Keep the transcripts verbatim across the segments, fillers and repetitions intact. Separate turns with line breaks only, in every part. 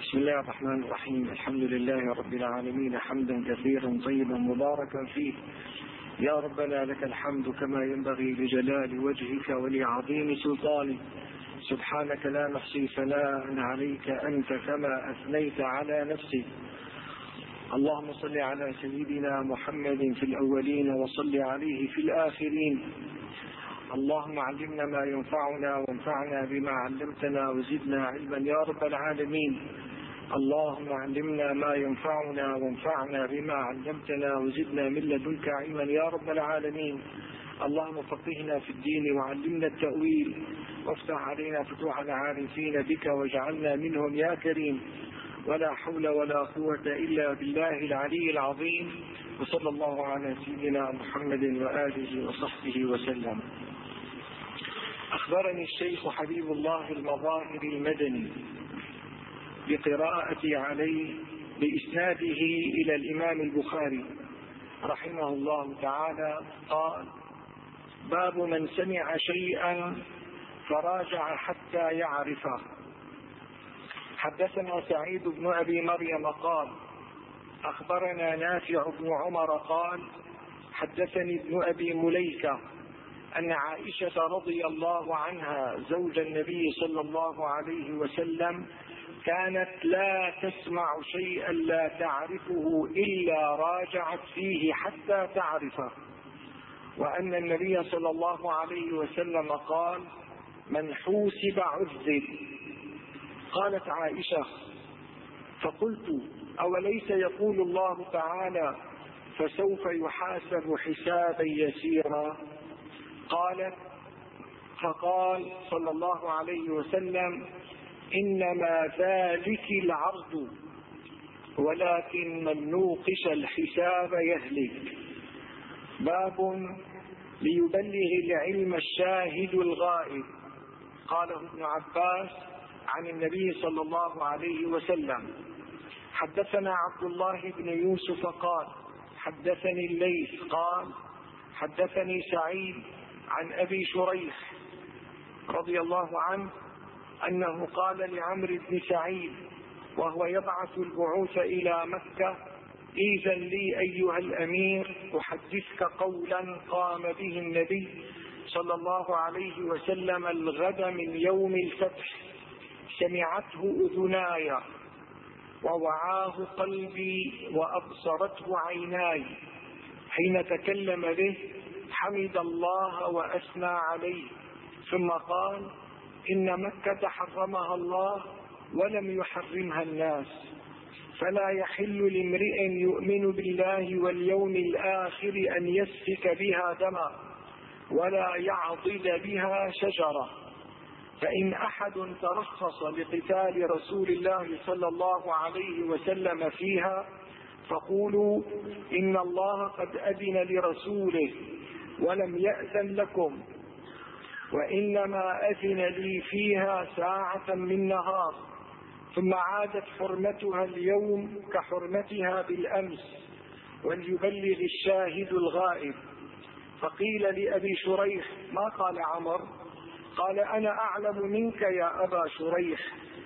بسم الله الرحمن الرحيم. الحمد لله رب العالمين، حمدا كثيرا طيبا مباركا فيه. يا ربنا لك الحمد كما ينبغي لجلال وجهك ولعظيم سلطانك. سبحانك لا نحصي ثناء عليك أنت كما أثنيت على نفسك. اللهم صل على سيدنا محمد في الأولين وصل عليه في الآخرين. اللهم علمنا ما ينفعنا وانفعنا بما علمتنا وزدنا علما يا رب العالمين. اللهم علمنا ما ينفعنا وانفعنا بما علمتنا وزدنا من لدنك علما يا رب العالمين. اللهم فقهنا في الدين وعلمنا التأويل، وافتح علينا فتوح العارفين بك واجعلنا منهم يا كريم. ولا حول ولا قوة إلا بالله العلي العظيم. وصلى الله على سيدنا محمد وآله وصحبه وسلم. أخبرني الشيخ حبيب الله المظاهر المدني بقراءتي عليه بإسناده إلى الإمام البخاري رحمه الله تعالى قال: باب من سمع شيئا فراجع حتى يعرفه. حدثنا سعيد بن أبي مريم قال: أخبرنا نافع بن عمر قال: حدثني ابن أبي مليكة أن عائشة رضي الله عنها زوج النبي صلى الله عليه وسلم كانت لا تسمع شيئا لا تعرفه إلا راجعت فيه حتى تعرفه، وأن النبي صلى الله عليه وسلم قال: من حوسب عذب. قالت عائشة: فقلت: أوليس يقول الله تعالى: فسوف يحاسب حسابا يسيرا؟ قالت: فقال صلى الله عليه وسلم: إنما ذلك العرض، ولكن من نوقش الحساب يهلك. باب ليبلغ العلم الشاهد الغائب. قاله ابن عباس عن النبي صلى الله عليه وسلم. حدثنا عبد الله بن يوسف قال: حدثني الليث قال: حدثني سعيد عن أبي شريح رضي الله عنه أنه قال لعمرو بن سعيد وهو يبعث البعوث إلى مكة: إذن لي أيها الأمير أحدثك قولا قام به النبي صلى الله عليه وسلم الغد من يوم الفتح، سمعته أذناي ووعاه قلبي وأبصرته عيناي. حين تكلم به حمد الله وأثنى عليه، ثم قال: إن مكة حرمها الله ولم يحرمها الناس، فلا يحل لامرئ يؤمن بالله واليوم الآخر أن يسفك بها دما ولا يعضد بها شجرة. فإن أحد ترخص لقتال رسول الله صلى الله عليه وسلم فيها فقولوا: إن الله قد أذن لرسوله ولم يأذن لكم، وإنما أذن لي فيها ساعة من نهار، ثم عادت حرمتها اليوم كحرمتها بالأمس، وليبلغ الشاهد الغائب. فقيل لأبي شريح: ما قال عمر؟ قال: أنا أعلم منك يا أبا شريح،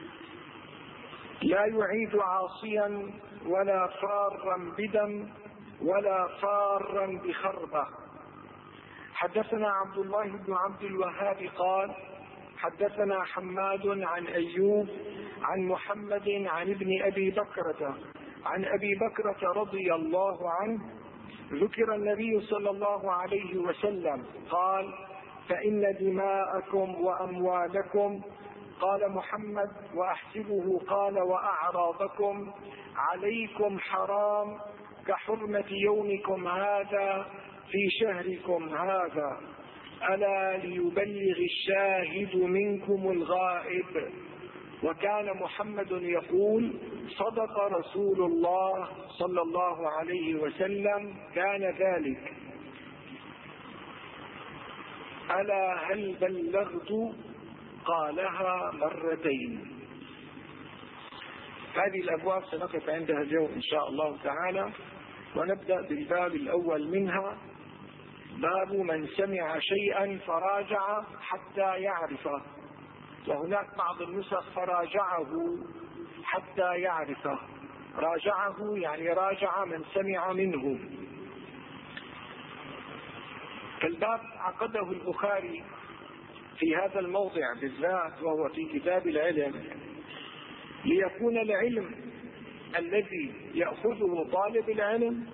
لا يعيد عاصيا ولا فارا بدم ولا فارا بخربة. حدثنا عبد الله بن عبد الوهاب قال: حدثنا حماد عن أيوب عن محمد عن ابن أبي بكرة عن أبي بكرة رضي الله عنه ذكر النبي صلى الله عليه وسلم قال: فإن دماءكم وأموالكم، قال محمد وأحسبه قال وأعراضكم، عليكم حرام كحرمة يومكم هذا في شهركم هذا، ألا ليبلغ الشاهد منكم الغائب. وكان محمد يقول: صدق رسول الله صلى الله عليه وسلم كان ذلك. ألا هل بلغت؟ قالها مرتين. هذه الأبواب سنقف عندها اليوم إن شاء الله تعالى، ونبدأ بالباب الأول منها: باب من سمع شيئا فراجع حتى يعرفه. وهناك بعض النسخ فراجعه حتى يعرفه. راجعه يعني راجع من سمع منه. فالباب عقده البخاري في هذا الموضع بالذات وهو في كتاب العلم ليكون العلم الذي يأخذه طالب العلم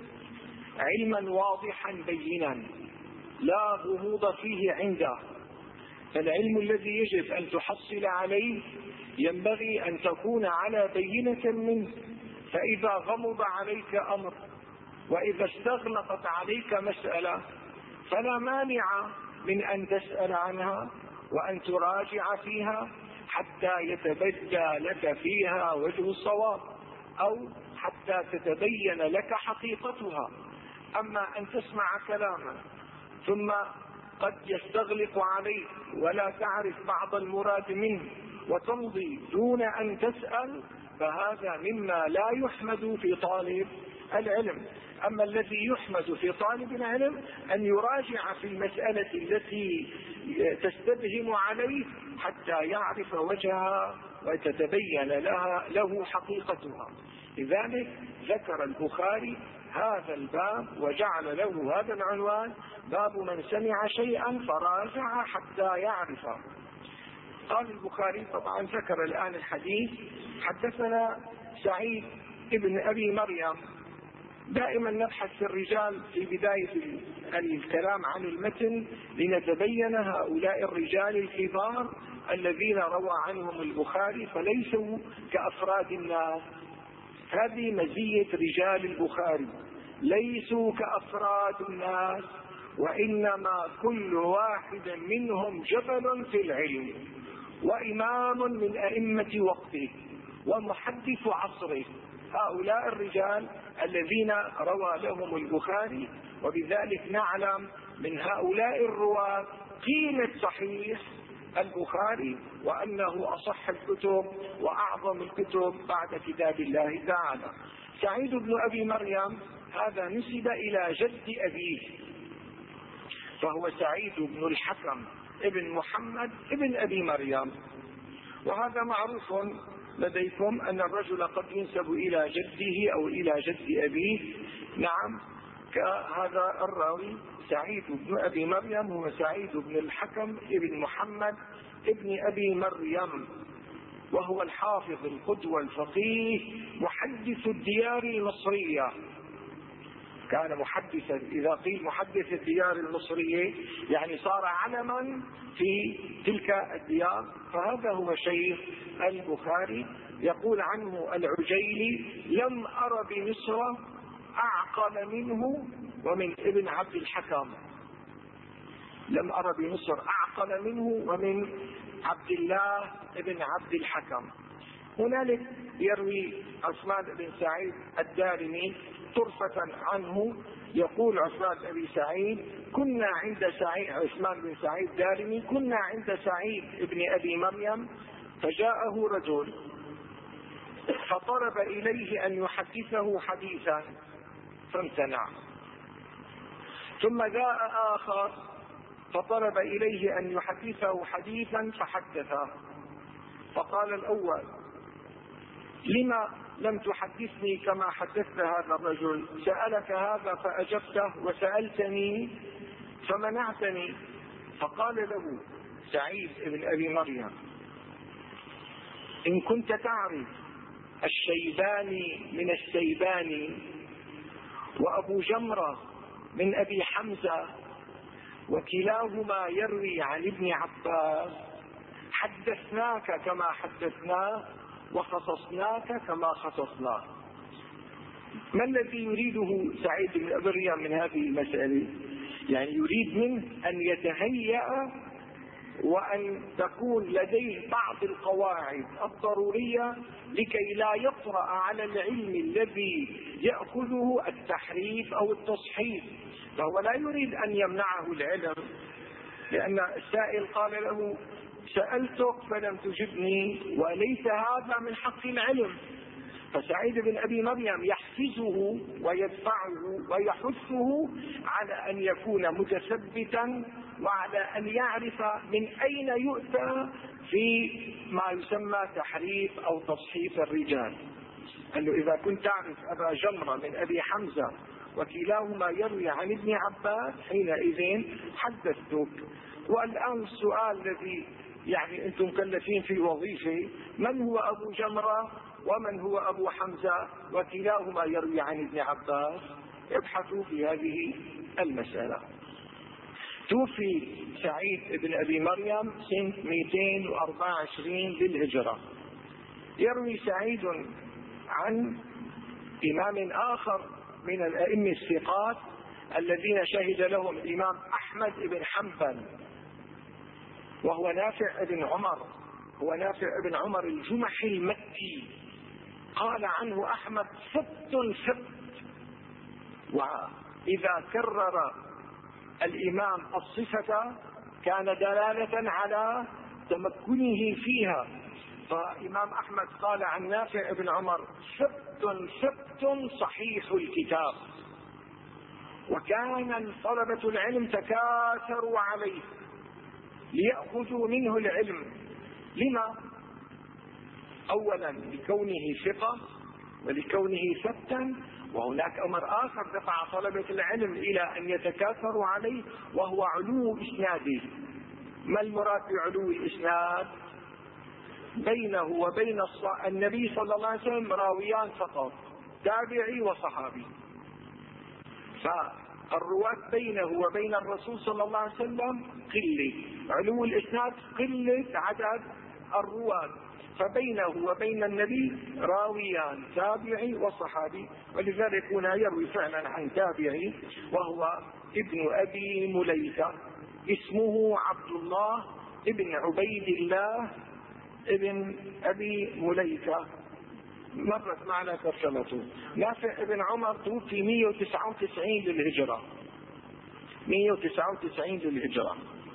علما واضحا بينا لا غموض فيه عنده. فالعلم الذي يجب أن تحصل عليه ينبغي أن تكون على بينة منه، فإذا غمض عليك أمر وإذا استغلقت عليك مسألة فلا مانع من أن تسأل عنها وأن تراجع فيها حتى يتبدى لك فيها وجه الصواب أو حتى تتبين لك حقيقتها. أما أن تسمع كلاما ثم قد يستغلق عليك ولا تعرف بعض المراد منه وتمضي دون أن تسأل فهذا مما لا يحمد في طالب العلم. أما الذي يحمد في طالب العلم أن يراجع في المسألة التي تستبهم عليه حتى يعرف وجهها وتتبين لها له حقيقتها. لذلك ذكر البخاري هذا الباب وجعل له هذا العنوان: باب من سمع شيئا فراجع حتى يعرفه. قال البخاري طبعا ذكر الآن الحديث: حدثنا سعيد ابن أبي مريم. دائما نبحث في الرجال في بداية الكلام عن المتن لنتبين هؤلاء الرجال الكبار الذين روى عنهم البخاري فليسوا كأفراد الناس. هذه مزية رجال البخاري، ليسوا كأفراد الناس، وإنما كل واحد منهم جبل في العلم وإمام من أئمة وقته ومحدث عصره. هؤلاء الرجال الذين روى لهم البخاري، وبذلك نعلم من هؤلاء الرواة قيمة صحيح البخاري وأنه أصح الكتب وأعظم الكتب بعد كتاب الله تعالى. سعيد بن أبي مريم هذا نسب إلى جد أبيه، فهو سعيد بن الحكم ابن محمد ابن أبي مريم. وهذا معروف لديكم أن الرجل قد ينسب إلى جده أو إلى جد أبيه. نعم، كهذا الراوي سعيد بن أبي مريم هو سعيد بن الحكم ابن محمد ابن أبي مريم، وهو الحافظ القدوة الفقيه محدث الديار المصرية. كان محدثا، إذا قيل محدث الديار المصرية يعني صار علما في تلك الديار. فهذا هو شيخ البخاري. يقول عنه العجيلي: لم أر بمصر أعقل منه ومن ابن عبد الحكم. لم أر بمصر أعقل منه ومن عبد الله ابن عبد الحكم. هنالك يروي عثمان بن سعيد الدارمي طرفة عنه، يقول عثمان بن سعيد: كنا عند سعيد عثمان بن سعيد الدارمي كنا عند سعيد ابن أبي مريم فجاءه رجل فطلب إليه أن يحدثه حديثا فامتنع، ثم جاء آخر فطلب إليه أن يحدثه حديثا فحدثه. فقال الأول: لما لم تحدثني كما حدثت هذا الرجل؟ سألك هذا فأجبته وسألتني فمنعتني. فقال له سعيد بن أبي مريم: إن كنت تعرف الشيباني من السيباني وأبو جمرة من أبي حمزة وكلاهما يروي عن ابن عباس حدثناك كما حدثناه وخصصناك كما خصصناه. ما الذي يريده سعيد بن أبي مريم من هذه المسألة؟ يعني يريد منه أن يتهيأ وأن تكون لديه بعض القواعد الضرورية لكي لا يطرأ على العلم الذي يأخذه التحريف أو التصحيف. فهو لا يريد أن يمنعه العلم، لأن السائل قال له: سألتك فلم تجبني وليس هذا من حق العلم. فسعيد بن أبي مريم يحفزه ويدفعه ويحثه على أن يكون متثبتا وعلى أن يعرف من أين يؤتى في ما يسمى تحريف أو تصحيف الرجال. قال له إذا كنت تعرف أبا جمرة من أبي حمزة وكلاهما يروي عن ابن عباس حينئذ حدثتك. والآن السؤال الذي يعني أنتم مكلفين في وظيفة: من هو أبو جمرة ومن هو أبو حمزة وكلاهما يروي عن ابن عباس؟ ابحثوا في هذه المسألة. توفي سعيد بن أبي مريم سنة مئتين وأربعة وعشرين للهجرة. يروي سعيد عن إمام آخر من الأئمة الثقات الذين شهد لهم الإمام أحمد بن حنبل، وهو نافع بن عمر، هو نافع بن عمر الجمحي المكي. قال عنه أحمد: ثبت ثبت. وإذا كرر الإمام الصفة كان دلالة على تمكنه فيها. فإمام أحمد قال عن نافع بن عمر: ثبت ثبت صحيح الكتاب. وكان طلبة العلم تكاثروا عليه ليأخذوا منه العلم. لما؟ أولا لكونه ثقة ولكونه ثبتا، وهناك أمر آخر دفع طلبة العلم إلى أن يتكاثروا عليه وهو علو إسناده. ما المراد بعلو الإسناد؟ بينه وبين النبي صلى الله عليه وسلم راويان فقط، تابعي وصحابي. فالرواة بينه وبين الرسول صلى الله عليه وسلم قلة، علو الإسناد قلة عدد الرواة، فبينه وبين النبي راويان تابعي وصحابي. ولذلك هنا يروي فعلا عن تابعي وهو ابن أبي مليكة، اسمه عبد الله ابن عبيد الله ابن أبي مليكة، مرت معنا ترجمته. نافع ابن عمر توفي مئة وتسعة وتسعين للهجرة، مئة وتسعة وتسعين للهجرة.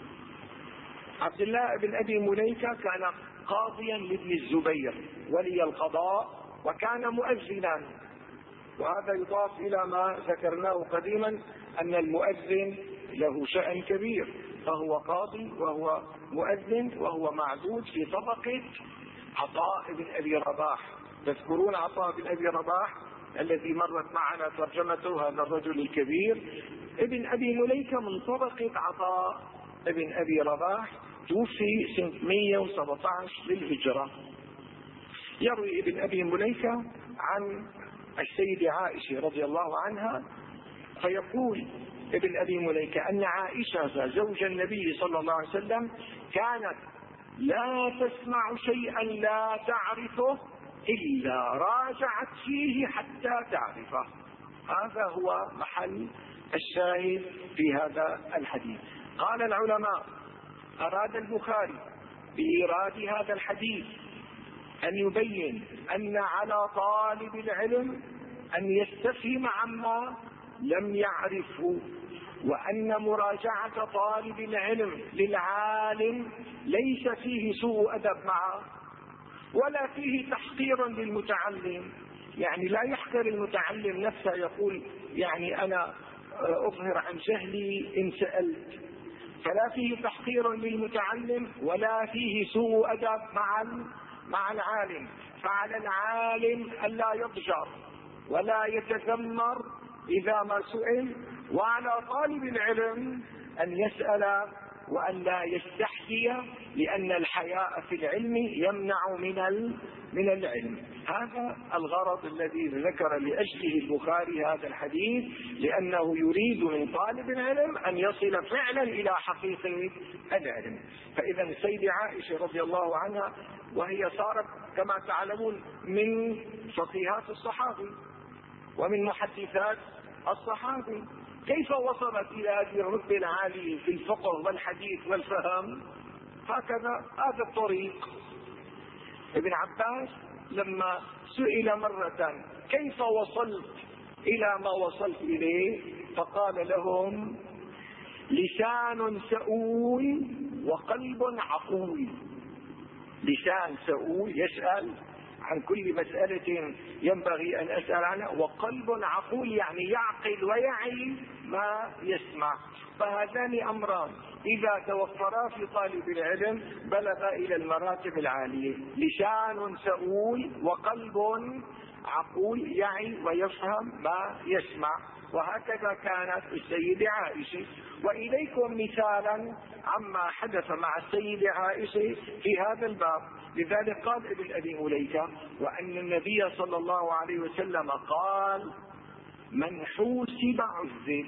عبد الله ابن أبي مليكة كان قاضيا لابن الزبير ولي القضاء، وكان مؤذنا. وهذا يضاف إلى ما ذكرناه قديما أن المؤذن له شأن كبير، فهو قاضي وهو مؤذن وهو معدود في طبقة عطاء بن أبي رباح. تذكرون عطاء بن أبي رباح الذي مرت معنا ترجمته، هذا الرجل الكبير. ابن أبي مليكة من طبقة عطاء ابن أبي رباح، توفي سنة مئة وسبعة عشر للهجرة. يروي ابن أبي مليكة عن السيدة عائشة رضي الله عنها، فيقول ابن أبي مليكة أن عائشة زوج النبي صلى الله عليه وسلم كانت لا تسمع شيئا لا تعرفه إلا راجعت فيه حتى تعرفه. هذا هو محل الشاهد في هذا الحديث. قال العلماء: أراد البخاري بإيراد هذا الحديث أن يبين أن على طالب العلم أن يستفهم عما لم يعرفه، وأن مراجعة طالب العلم للعالم ليس فيه سوء أدب معه ولا فيه تحقير للمتعلم. يعني لا يحقر المتعلم نفسه، يقول يعني أنا أظهر عن جهلي إن سألت، فلا فيه تحقير للمتعلم ولا فيه سوء أدب مع مع العالم. فعلى العالم ألا يضجر ولا يتذمر إذا ما سئل، وعلى طالب العلم أن يسأل وأن لا يستحيي، لأن الحياء في العلم يمنع من من العلم. هذا الغرض الذي ذكر لأجله البخاري هذا الحديث، لأنه يريد من طالب العلم أن يصل فعلا إلى حقيقة العلم. فإذا السيدة عائشة رضي الله عنها، وهي صارت كما تعلمون من فقيهات الصحابة ومن محدثات الصحابة، كيف وصلت إلى هذه الرتبة العالية في الفقه والحديث والفهم؟ هكذا هذا الطريق. ابن عباس لما سئل مرة كيف وصلت إلى ما وصلت إليه، فقال لهم: لسان سؤول وقلب عقول. لسان سؤول يسأل عن كل مسألة ينبغي أن أسأل عنها، وقلب عقول يعني يعقل ويعي ما يسمع. فهذان أمران إذا توفرا في طالب العلم بلغ إلى المراتب العالية: لسان سؤول وقلب عقول يعي ويفهم ما يسمع. وهكذا كانت السيدة عائشة. وإليكم مثالا عما حدث مع السيدة عائشة في هذا الباب. لذلك قال ابن أبي مليكة: وأن النبي صلى الله عليه وسلم قال: من حوسب عذب.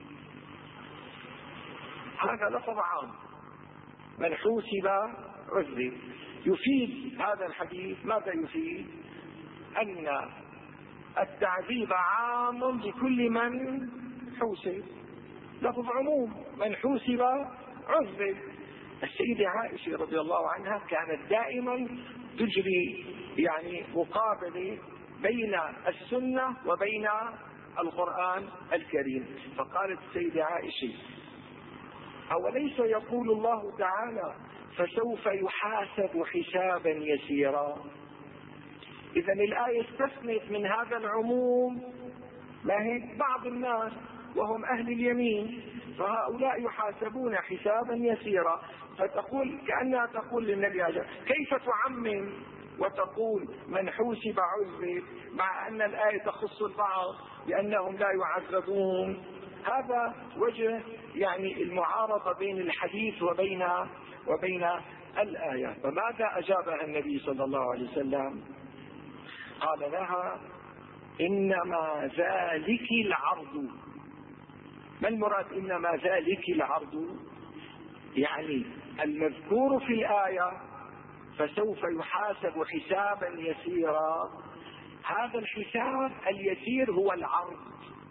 هذا لفظ عام، من حوسب عذب. يفيد هذا الحديث ماذا يفيد؟ أن التعذيب عام بكل من حوسب، لفظ عموم، من حوسب عذب. السيدة عائشة رضي الله عنها كانت دائما تجري يعني مقابلة بين السنة وبين القرآن الكريم. فقالت السيدة عائشة: أوليس يقول الله تعالى: فسوف يحاسب حسابا يسيرا؟ إذا الآية استثنت من هذا العموم ما هي بعض الناس وهم أهل اليمين، فهؤلاء يحاسبون حسابا يسيرا. فتقول كأنها تقول للنبي عليه كيف تعمم وتقول من حوسب عذب مع أن الآية تخص البعض لأنهم لا يعذبون. هذا وجه يعني المعارضة بين الحديث وبين وبين الآية. فماذا أجابها النبي صلى الله عليه وسلم؟ قال لها: إنما ذلك العرض. ما المراد إنما ذلك العرض؟ يعني المذكور في الآية فسوف يحاسب حسابا يسيرا، هذا الحساب اليسير هو العرض،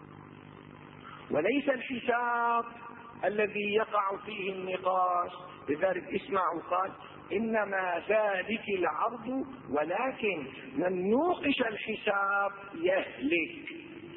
وليس الحساب الذي يقع فيه النقاش. لذلك اسمعوا، قال: إنما ذلك العرض ولكن من نوقش الحساب يهلك.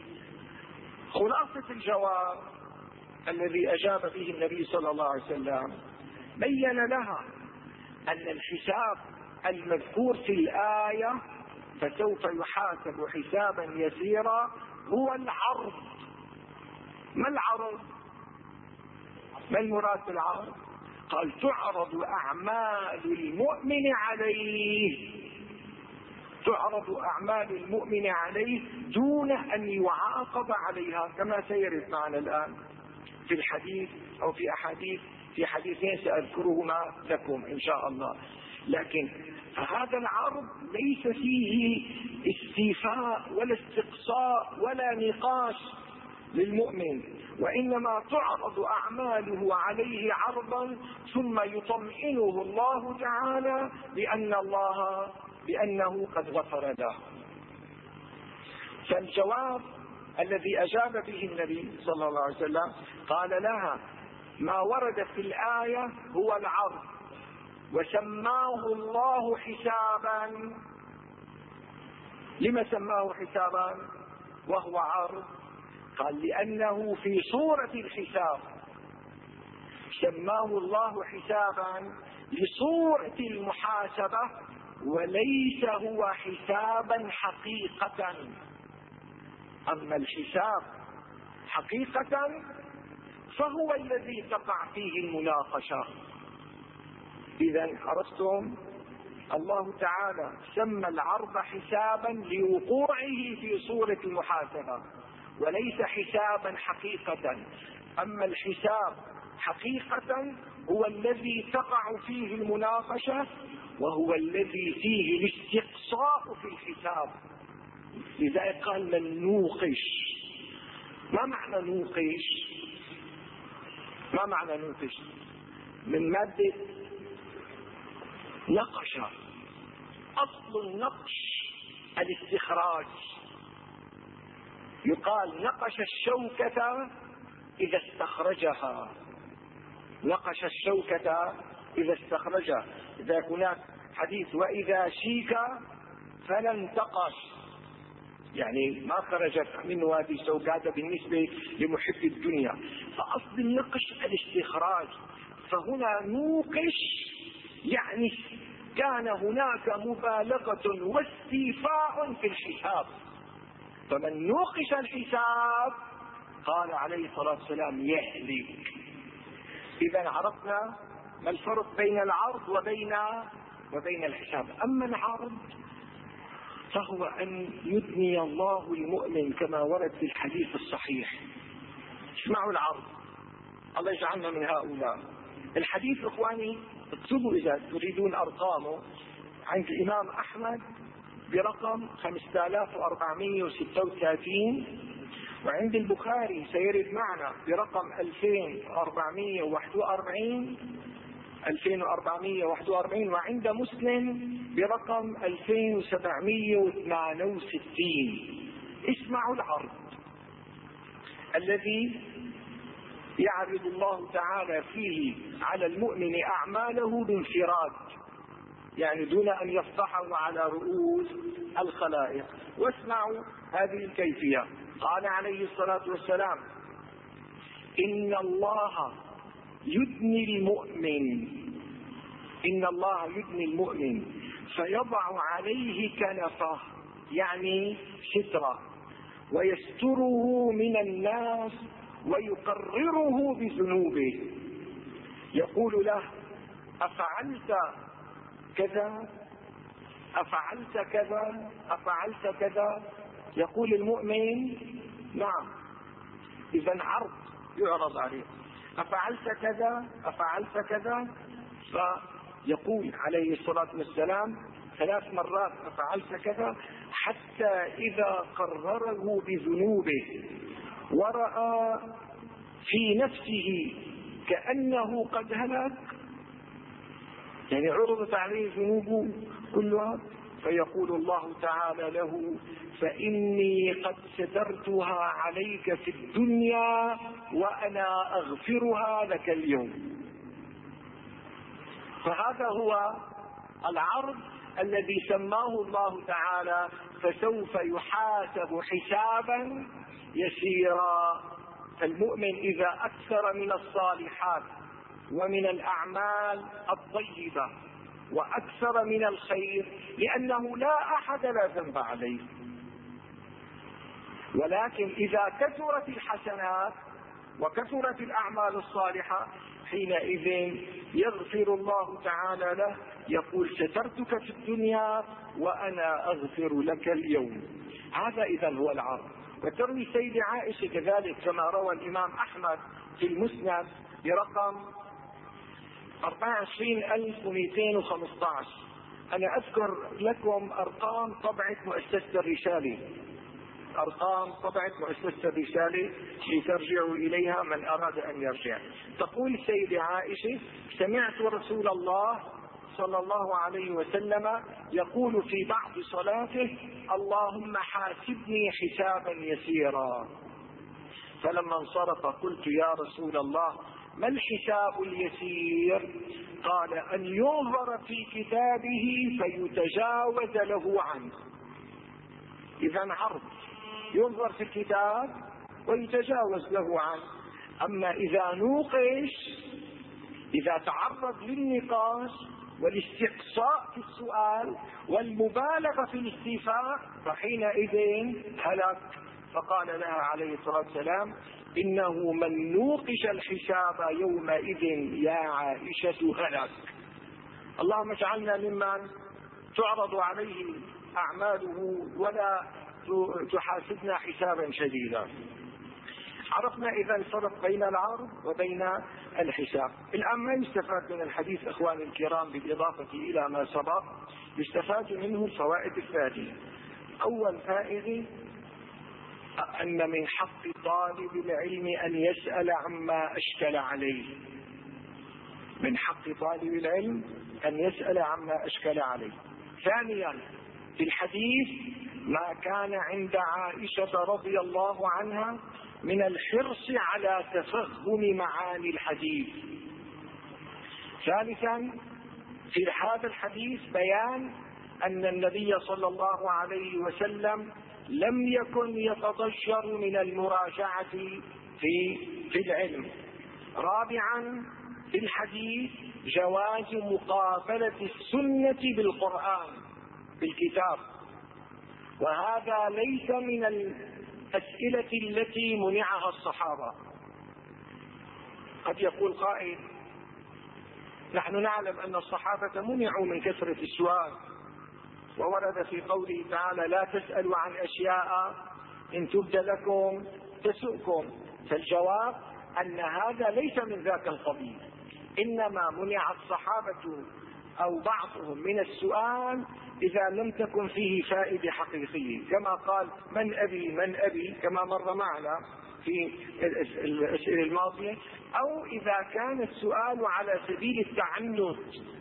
خلاصة الجواب الذي أجاب به النبي صلى الله عليه وسلم بين لها أن الحساب المذكور في الآية فسوف يحاسب حسابا يسيرا هو العرض. ما العرض؟ ما المراد بالعرض؟ قال: تعرض أعمال المؤمن عليه، تعرض أعمال المؤمن عليه دون أن يعاقب عليها، كما سيرد معنا الآن في الحديث أو في أحاديث في حديثين سأذكرهما لكم إن شاء الله. لكن هذا العرض ليس فيه استيفاء ولا استقصاء ولا نقاش للمؤمن، وإنما تعرض أعماله عليه عرضا ثم يطمئنه الله تعالى بأن الله بأنه قد غفر له. فالجواب الذي أجاب به النبي صلى الله عليه وسلم قال لها: ما ورد في الآية هو العرض، وسماه الله حسابا. لما سماه حسابا وهو عرض؟ قال: لأنه في صورة الحساب. سماه الله حسابا لصورة المحاسبة، وليس هو حسابا حقيقة. أما الحساب حقيقة فهو الذي تقع فيه المناقشة. إذا عرفتم، الله تعالى سمى العرض حسابا لوقوعه في صورة المحاسبة، وليس حسابا حقيقة. أما الحساب حقيقة هو الذي تقع فيه المناقشة، وهو الذي فيه الاستقصاء في الحساب. لذلك قال: من نوقش. ما معنى نوقش؟ ما معنى نوقش؟ من مادة نقش. أصل النقش الاستخراج. يقال: نقش الشوكة إذا استخرجها. نقش الشوكة إذا استخرجها. إذا هناك حديث: وإذا شيك فلا انتقش، يعني ما خرجت منه هذه الشوكة بالنسبة لمحب الدنيا. فأصل النقش الاستخراج، فهنا نوقش يعني كان هناك مبالغة واستيفاء في الحساب، فمن نوقش الحساب قال عليه الصلاة والسلام يهلك. إذا عرفنا ما الفرق بين العرض وبين وبين الحساب. أما العرض فهو أن يدني الله المؤمن كما ورد في الحديث الصحيح. اسمعوا العرض، الله يجعلنا من هؤلاء. الحديث إخواني اكتبوا إذا تريدون أرقامه، عند الإمام أحمد برقم خمسة آلاف وأربعمائة وستة وثلاثين، وعند البخاري سيرد معنا برقم ألفين وأربعمائة وواحد وأربعين ألفين وأربعمائة وواحد وأربعين، وعند مسلم برقم ألفين وسبعمائة وثمانية وستين. اسمعوا العرض الذي يعرض الله تعالى فيه على المؤمن أعماله بانفراد، يعني دون أن يفضحه على رؤوس الخلائق. واسمعوا هذه الكيفية. قال عليه الصلاة والسلام: إن الله يدني المؤمن إن الله يدني المؤمن فيضع عليه كنفه، يعني سترة، ويستره من الناس ويقرره بذنوبه، يقول له: أفعلت كذا أفعلت كذا أفعلت كذا؟ يقول المؤمن: نعم. إذا عرض يعرض عليه: أفعلت كذا أفعلت كذا؟ فيقول عليه الصلاة والسلام ثلاث مرات: أفعلت كذا، حتى إذا قرره بذنوبه ورأى في نفسه كأنه قد هلك، يعني عرضت عليه ذنوبه كلها، فيقول الله تعالى له: فإني قد سترتها عليك في الدنيا وأنا أغفرها لك اليوم. فهذا هو العرض الذي سماه الله تعالى: فسوف يحاسب حسابا يسيرا. المؤمن إذا أكثر من الصالحات ومن الأعمال الطيبة وأكثر من الخير، لأنه لا أحد لا ذنب عليه، ولكن إذا كثرت الحسنات وكثرت الأعمال الصالحة حينئذ يغفر الله تعالى له، يقول: سترتك في الدنيا وأنا أغفر لك اليوم. هذا إذا هو العرض. وتروي سيدة عائشة كذلك كما روى الإمام أحمد في المسند برقم أربعة وعشرين ألف ومئتين وخمسة عشر. أنا أذكر لكم أرقام طبعة مؤسسة الرسالة، أرقام طبعة مؤسسة الرسالة لترجعوا إليها من أراد أن يرجع. تقول السيدة عائشة: سمعت رسول الله صلى الله عليه وسلم يقول في بعض صلاته: اللهم حاسبني حسابا يسيرا. فلما انصرف قلت: يا رسول الله، ما الحساب اليسير؟ قال: أن ينظر في كتابه فيتجاوز له عنه. إذا عرض، ينظر في الكتاب ويتجاوز له عنه. أما إذا نوقش، إذا تعرض للنقاش والاستقصاء في السؤال والمبالغة في الاستيفاء فحينئذ هلك. فقال لها عليه الصلاة والسلام: إنه من نوقش الحساب يومئذ يا عائشة هلك. اللهم اجعلنا ممن تعرض عليه أعماله ولا تحاسبنا حسابا شديدا. عرفنا إذا الفرق بين العرض وبين الحساب. الآن ما يستفاد من الحديث إخواني الكرام بالإضافة إلى ما سبق؟ يستفاد منه الفوائد التالية. أول فائدة: أن من حق طالب العلم أن يسأل عما أشكل عليه. من حق طالب العلم أن يسأل عما أشكل عليه. ثانيا، في الحديث ما كان عند عائشة رضي الله عنها من الحرص على تفهم معاني الحديث. ثالثا، في هذا الحديث بيان أن النبي صلى الله عليه وسلم لم يكن يتضجر من المراجعة في في العلم. رابعا، في الحديث جواز مقابلة السنة بالقرآن بالكتاب، وهذا ليس من الأسئلة التي منعها الصحابة. قد يقول قائل: نحن نعلم أن الصحابة منعوا من كثرة السؤال، وورد في قوله تعالى: لا تسألوا عن أشياء إن تبد لكم تسؤكم. فالجواب أن هذا ليس من ذاك القبيل، إنما منع الصحابة أو بعضهم من السؤال إذا لم تكن فيه فائدة حقيقية، كما قال: من أبي من أبي، كما مر معنا في الأسئلة الماضية، أو إذا كان السؤال على سبيل التعنت.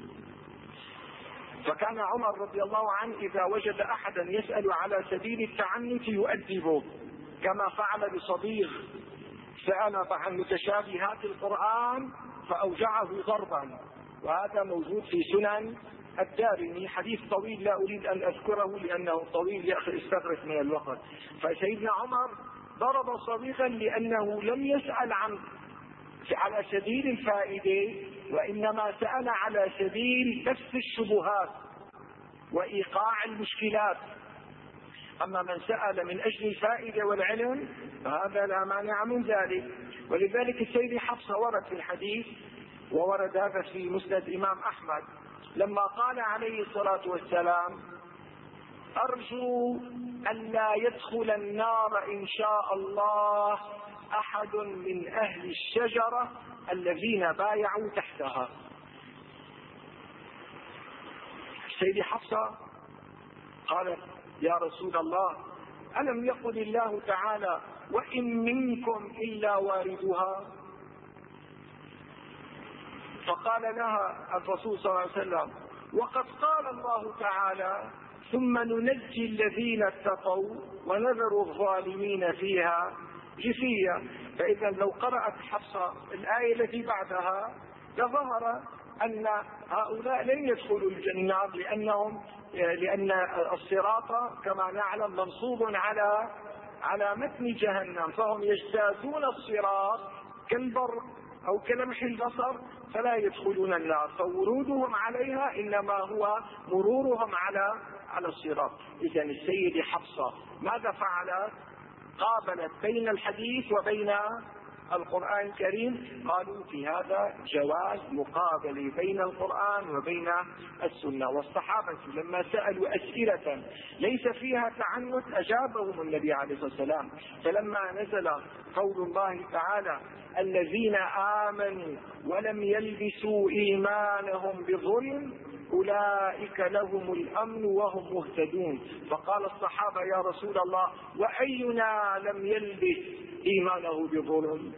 فكان عمر رضي الله عنه إذا وجد أحدا يسأل على سبيل التعنت يؤدبه، كما فعل بصبيغ سأل عن متشابهات القرآن فأوجعه ضربا، وهذا موجود في سنن الدارمي، حديث طويل لا أريد أن أذكره لأنه طويل يستغرق من الوقت. فسيدنا عمر ضرب صبيغا لأنه لم يسأل عن على سبيل الفائدة، وإنما سأل على سبيل بث الشبهات وإيقاع المشكلات. أما من سأل من أجل الفائدة والعلم فهذا لا مانع من ذلك. ولذلك السيدة حفصة ورد في الحديث، وورد هذا في مسند الإمام أحمد، لما قال عليه الصلاة والسلام: أرجو أن لا يدخل النار إن شاء الله أحد من أهل الشجرة الذين بايعوا تحتها. السيدة حفصة قالت: يا رسول الله، ألم يقل الله تعالى: وإن منكم إلا واردها؟ فقال لها الرسول صلى الله عليه وسلم: وقد قال الله تعالى: ثم ننجي الذين اتقوا ونذر الظالمين فيها جثيا. فإذا لو قرأت حفصة الآية التي بعدها لظهر أن هؤلاء لن يدخلوا الجنة، لأنهم لأن الصراط كما نعلم منصوب على على متن جهنم، فهم يجتازون الصراط كالبرق أو كلمح البصر فلا يدخلون النار، فورودهم عليها إنما هو مرورهم على على الصراط. إذن السيدة حفصة ماذا فعلت؟ قابلت بين الحديث وبين القرآن الكريم. قالوا في هذا جواز مقابل بين القرآن وبين السنة. والصحابة لما سألوا أسئلة ليس فيها تعنت أجابهم النبي عليه الصلاة والسلام. فلما نزل قول الله تعالى: الذين آمنوا ولم يلبسوا إيمانهم بظلم أولئك لهم الأمن وهم مهتدون، فقال الصحابة: يا رسول الله، وأينا لم يلبس إيمانه بظلم؟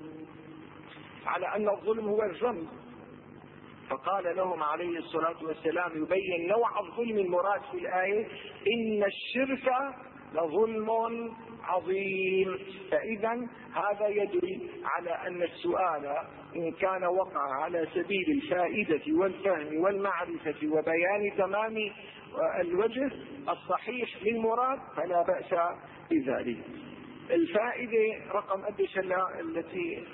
على أن الظلم هو الذنب. فقال لهم عليه الصلاة والسلام يبين نوع الظلم المراد في الآية: إن الشرك لظلم عظيم. فإذا هذا يدل على أن السؤال إن كان وقع على سبيل الفائدة والفهم والمعرفة وبيان تمام الوجه الصحيح للمراد فلا بأس بذلك. الفائدة رقم قديش التي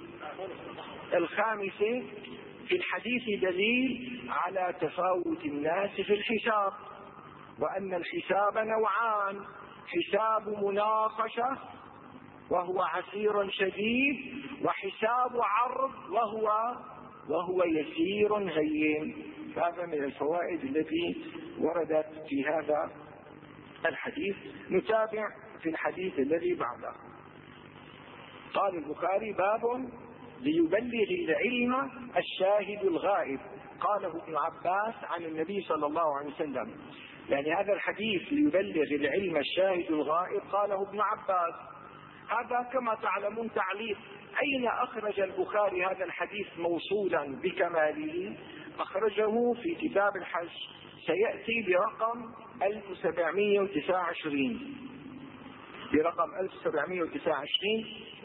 الخامسة: في الحديث دليل على تفاوت الناس في الحساب، وأن الحساب نوعان: حساب مناقشة وهو عسير شديد، وحساب عرض وهو وهو يسير هين. هذا من الفوائد التي وردت في هذا الحديث. نتابع في الحديث الذي بعده. قال البخاري: باب ليبلغ العلم الشاهد الغائب. قاله ابن عباس عن النبي صلى الله عليه وسلم. يعني هذا الحديث ليبلغ العلم الشاهد الغائب قاله ابن عباس. هذا كما تعلمون تعليق. أين أخرج البخاري هذا الحديث موصولا بكماله؟ أخرجه في كتاب الحج، سيأتي برقم ألف وسبعمائة وتسعة وعشرين، برقم ألف وسبعمائة وتسعة وعشرين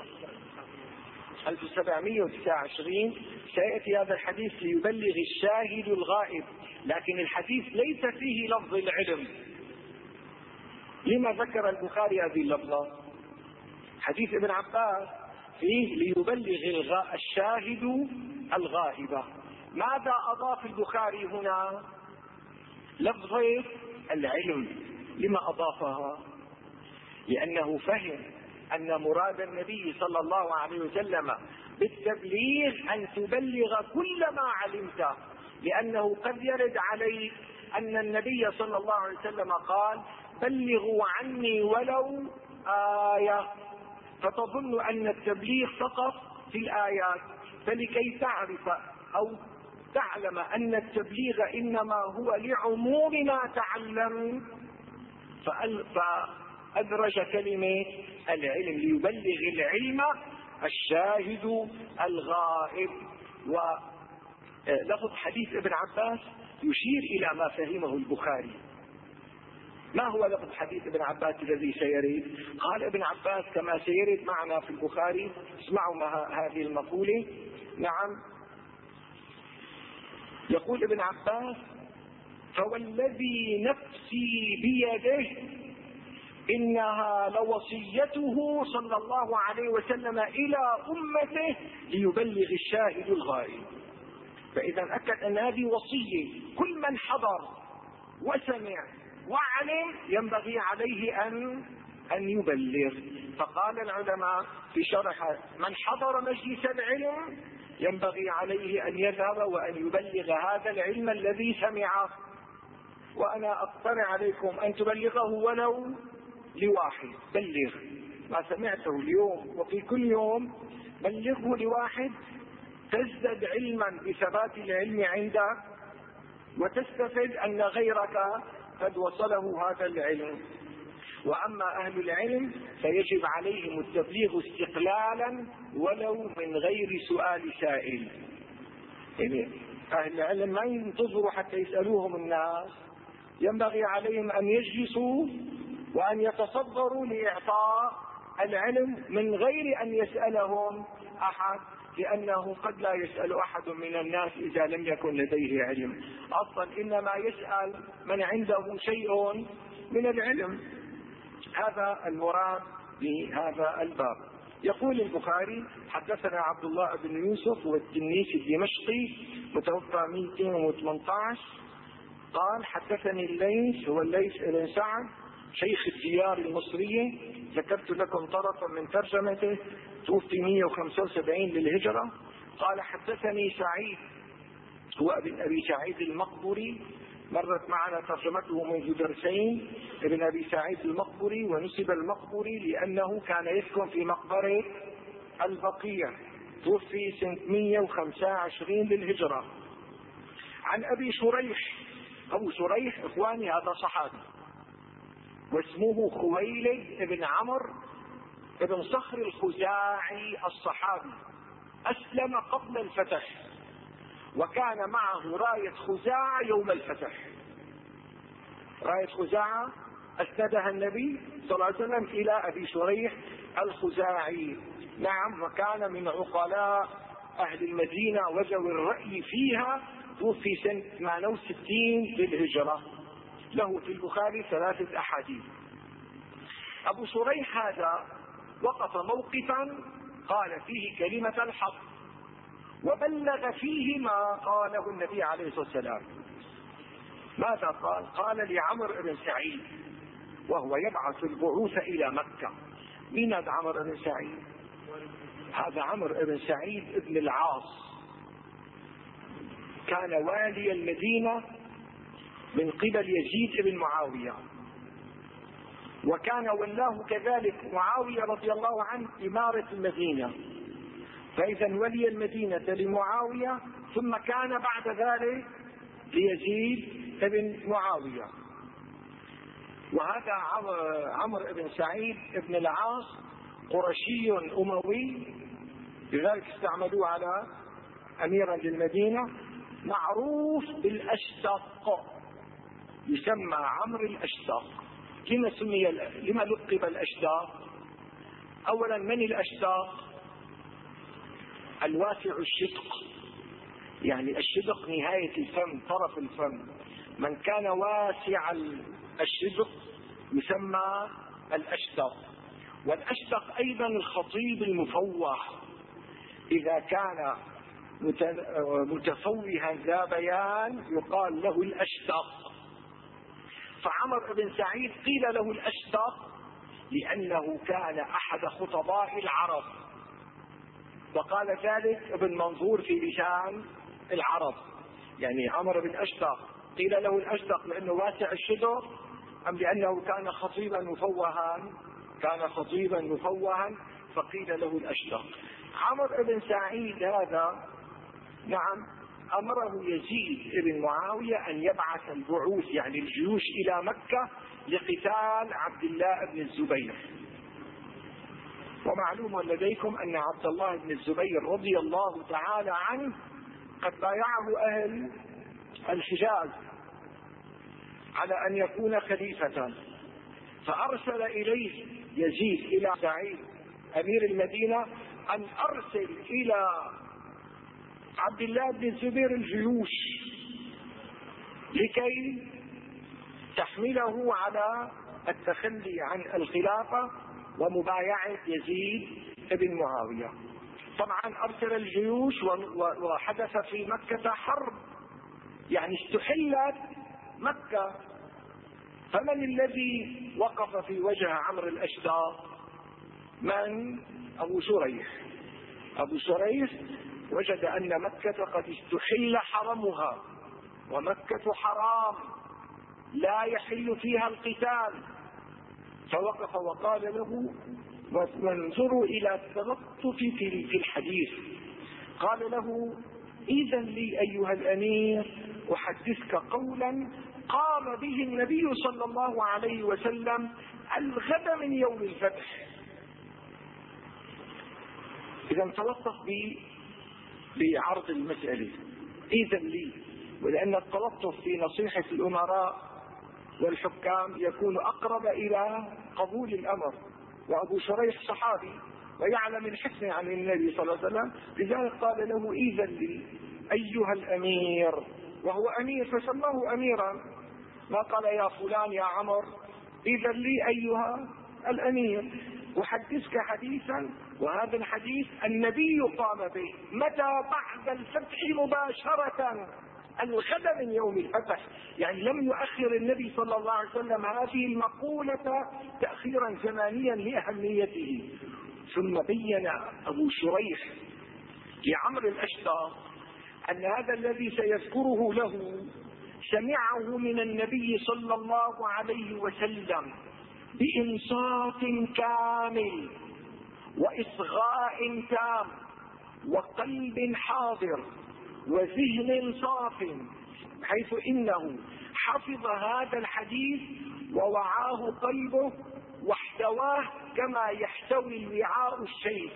ألف وسبعمائة وتسعة وعشرين سيأتي هذا الحديث ليبلغ الشاهد الغائب، لكن الحديث ليس فيه لفظ العلم. لما ذكر البخاري هذه اللفظة؟ حديث ابن عباس فيه ليبلغ الشاهد الغائبة، ماذا أضاف البخاري هنا؟ لفظة العلم. لما أضافها؟ لأنه فهم أن مراد النبي صلى الله عليه وسلم بالتبليغ أن تبلغ كل ما علمت، لأنه قد يرد عليك أن النبي صلى الله عليه وسلم قال بلغوا عني ولو آية، فتظن أن التبليغ فقط في الآيات، فلكي تعرف أو تعلم أن التبليغ إنما هو لعموم ما تعلم فأدرج كلمة العلم ليبلغ العلم الشاهد الغائب. ولفظ حديث ابن عباس يشير إلى ما فهمه البخاري. ما هو لفظ حديث ابن عباس الذي سيرد؟ قال ابن عباس كما سيرد معنا في البخاري، اسمعوا ما هذه المقولة. نعم، يقول ابن عباس: فوالذي نفسي بيده إنها لوصيته صلى الله عليه وسلم إلى أمته ليبلغ الشاهد الغائب. فإذا أكد أن هذه وصية، كل من حضر وسمع وعلم ينبغي عليه أن أن يبلغ. فقال العلماء في شرح: من حضر مجلس العلم ينبغي عليه أن يذهب وأن يبلغ هذا العلم الذي سمعه. وأنا أقترح عليكم أن تبلغه ولو لواحد. بلغ ما سمعته اليوم وفي كل يوم، بلغه لواحد، تزدد علما بثبات العلم عندك، وتستفد أن غيرك قد وصله هذا العلم. وأما أهل العلم فيجب عليهم التبليغ استقلالا ولو من غير سؤال سائل. يعني أهل العلم ما ينتظروا حتى يسألوهم الناس، ينبغي عليهم أن يجلسوا وأن يتصدروا لإعطاء العلم من غير أن يسألهم أحد، لأنه قد لا يسأل أحد من الناس إذا لم يكن لديه علم. أصلا إنما يسأل من عنده شيء من العلم. هذا المراد بهذا الباب. يقول البخاري: حدثنا عبد الله بن يوسف والتنيسي الدمشقي متوفى مئتين وثمانية عشر قال: حدثني الليث، هو الليث بن سعد شيخ الديار المصرية، ذكرت لكم طرفا من ترجمته، توفي مئة وخمسة وسبعين للهجرة. قال: حدثني سعيد، هو ابن أبي سعيد المقبري، مرت معنا ترجمته منذ درسين، ابن أبي سعيد المقبري، ونسب المقبري لأنه كان يسكن في مقبرة البقيع، توفي سنة مئة وخمسة وعشرين للهجرة. عن أبي شريح، أبو شريح إخواني هذا صحابي، واسمه خويلد بن عمرو بن صخر الخزاعي الصحابي، أسلم قبل الفتح، وكان معه راية خزاعة يوم الفتح. راية خزاعة أسندها النبي صلى الله عليه وسلم إلى أبي شريح الخزاعي. نعم، وكان من عقلاء أهل المدينة وذوي الرأي فيها، توفي سنة ثمانية وستين للهجرة، له في البخاري ثلاثة أحاديث. أبو شريح هذا وقف موقفا قال فيه كلمة الحق، وبلغ فيه ما قاله النبي عليه الصلاة والسلام. ماذا قال؟ قال لعمر بن سعيد وهو يبعث البعوث إلى مكة. مين هذا عمر بن سعيد؟ هذا عمر بن سعيد ابن العاص، كان والي المدينة من قبل يزيد بن معاوية، وكان ولاه كذلك معاوية رضي الله عنه إمارة المدينة، فإذا ولي المدينة لمعاوية، ثم كان بعد ذلك ليزيد بن معاوية. وهذا عمرو بن سعيد بن العاص قرشي أموي، لذلك استعملوه على أميرا للمدينة، معروف بالأشتق، يسمى عمرو الأشتق. لما سمي لما لقب الأشتق؟ أولا، من الأشتق؟ الواسع الشدق، يعني الشدق نهاية الفم، طرف الفم، من كان واسع الشدق يسمى الأشتق. والأشتق أيضا الخطيب المفوه، إذا كان متفوها ذا بيان يقال له الأشتق. فعمر بن سعيد قيل له الأشتق لأنه كان أحد خطباء العرب، وقال ذلك ابن منظور في لسان العرب. يعني عمر بن أشتق قيل له الأشتق لأنه واسع الشدر أم لأنه كان خطيبا مفوها؟ كان خطيبا مفوها فقيل له الأشتق. عمر بن سعيد هذا نعم أمره يزيد بن معاوية أن يبعث البعوث يعني الجيوش إلى مكة لقتال عبد الله بن الزبير. ومعلوم لديكم أن عبد الله بن الزبير رضي الله تعالى عنه قد بايعه أهل الحجاز على أن يكون خليفة، فأرسل إليه يزيد إلى سعيد أمير المدينة أن أرسل إلى عبد الله بن الزبير الجيوش لكي تحمله على التخلي عن الخلافة ومبايعة يزيد بن معاوية. طبعا أرسل الجيوش وحدث في مكة حرب، يعني استحلت مكة. فمن الذي وقف في وجه عمرو الأشتاق؟ من؟ أبو شريح. أبو شريح وجد أن مكة قد استحل حرمها، ومكة حرام لا يحل فيها القتال، فوقف وقال له وانظروا إلى التلطف في الحديث، قال له إذن لي أيها الأمير أحدثك قولا قام به النبي صلى الله عليه وسلم الغد من يوم الفتح. إذا تلطف بعرض المسألة، إذن لي، ولأن التلطف في نصيحة الأمراء والحكام يكون أقرب إلى قبول الأمر، وأبو شريح صحابي ويعلم الحسن عن النبي صلى الله عليه وسلم، لذلك قال له إذن لي أيها الأمير، وهو أمير فسماه أميرا، ما قال يا فلان يا عمر، إذن لي أيها الأمير أحدثك حديثا، وهذا الحديث النبي قام به متى؟ بعد الفتح مباشرة، الغد من يوم الفتح، يعني لم يؤخر النبي صلى الله عليه وسلم هذه المقولة تأخيرا زمانيا لأهميته. ثم بين أبو شريح لعمرو الأشتاق أن هذا الذي سيذكره له سمعه من النبي صلى الله عليه وسلم بإنصات كامل وإصغاء تام وقلب حاضر وذهن صاف، حيث إنه حفظ هذا الحديث ووعاه قلبه واحتواه كما يحتوي الوعاء الشيء.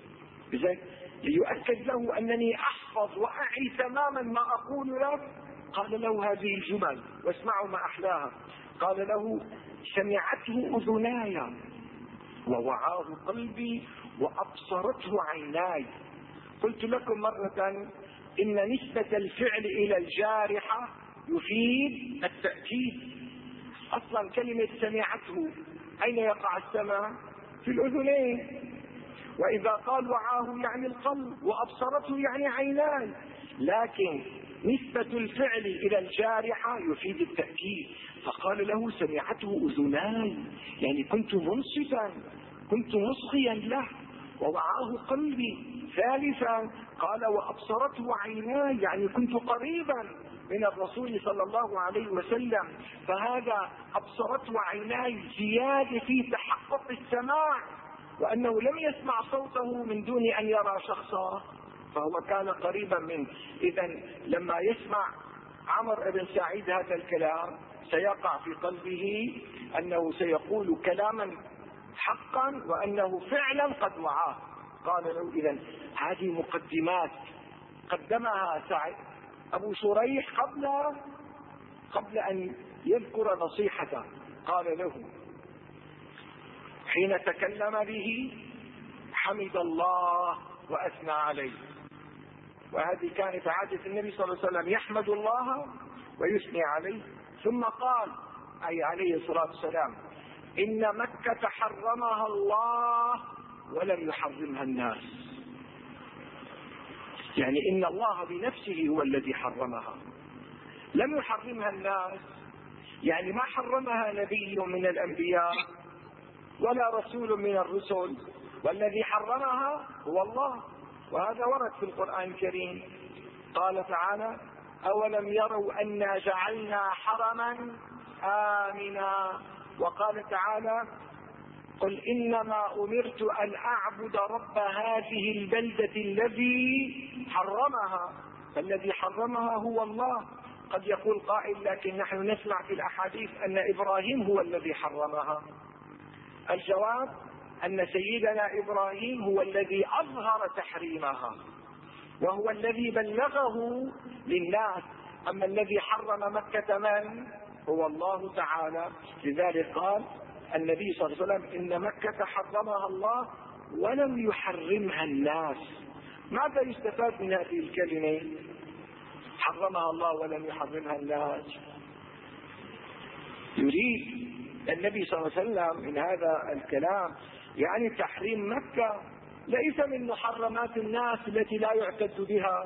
ليؤكد له أنني أحفظ وأعي تماما ما أقول له، قال له هذه الجمل واسمعوا ما أحلاها. قال له سمعته أذناي ووعاه قلبي وأبصرته عيناي. قلت لكم مرة إن نسبة الفعل إلى الجارحة يفيد التأكيد. أصلا كلمة سمعته أين يقع السمع؟ في الأذنين، وإذا قال وعاه يعني القلب وأبصرته يعني عينان، لكن نسبة الفعل إلى الجارحة يفيد التأكيد. فقال له سمعته أذناي، يعني كنت منصفا كنت مصغيا له، ووعاه قلبي. ثالثا قال وأبصرته عيناي، يعني كنت قريبا من الرسول صلى الله عليه وسلم، فهذا أبصرته عيناي زيادة في تحقق السماع، وأنه لم يسمع صوته من دون أن يرى شخصا، فهو كان قريبا منه. إذن لما يسمع عمرو بن سعيد هذا الكلام سيقع في قلبه أنه سيقول كلاما حقا وأنه فعلا قد وعاه. قال له إذن هذه مقدمات قدمها سعيد أبو شريح قبل قبل أن يذكر نصيحته. قال له حين تكلم به حمد الله وأثنى عليه، وهذه كانت عادة النبي صلى الله عليه وسلم، يحمد الله ويثني عليه. ثم قال أي عليه الصلاة والسلام إن مكة حرمها الله ولم يحرمها الناس. يعني إن الله بنفسه هو الذي حرمها، لم يحرمها الناس. يعني ما حرمها نبي من الأنبياء ولا رسول من الرسل، والذي حرمها هو الله. وهذا ورد في القرآن الكريم. قال تعالى: أولم يروا أنا جعلنا حرما آمنا. وقال تعالى: قل إنما أمرت أن أعبد رب هذه البلدة الذي حرمها. فالذي حرمها هو الله. قد يقول قائل: لكن نحن نسمع في الأحاديث أن إبراهيم هو الذي حرمها. الجواب أن سيدنا إبراهيم هو الذي أظهر تحريمها، وهو الذي بلغه للناس. أما الذي حرم مكة من؟ هو الله تعالى. لذلك قال النبي صلى الله عليه وسلم: إن مكة حرمها الله ولم يحرمها الناس. ماذا يستفاد من هذه الكلمة؟ حرمها الله ولم يحرمها الناس. يريد النبي صلى الله عليه وسلم من هذا الكلام يعني تحريم مكة ليس من محرمات الناس التي لا يعتد بها.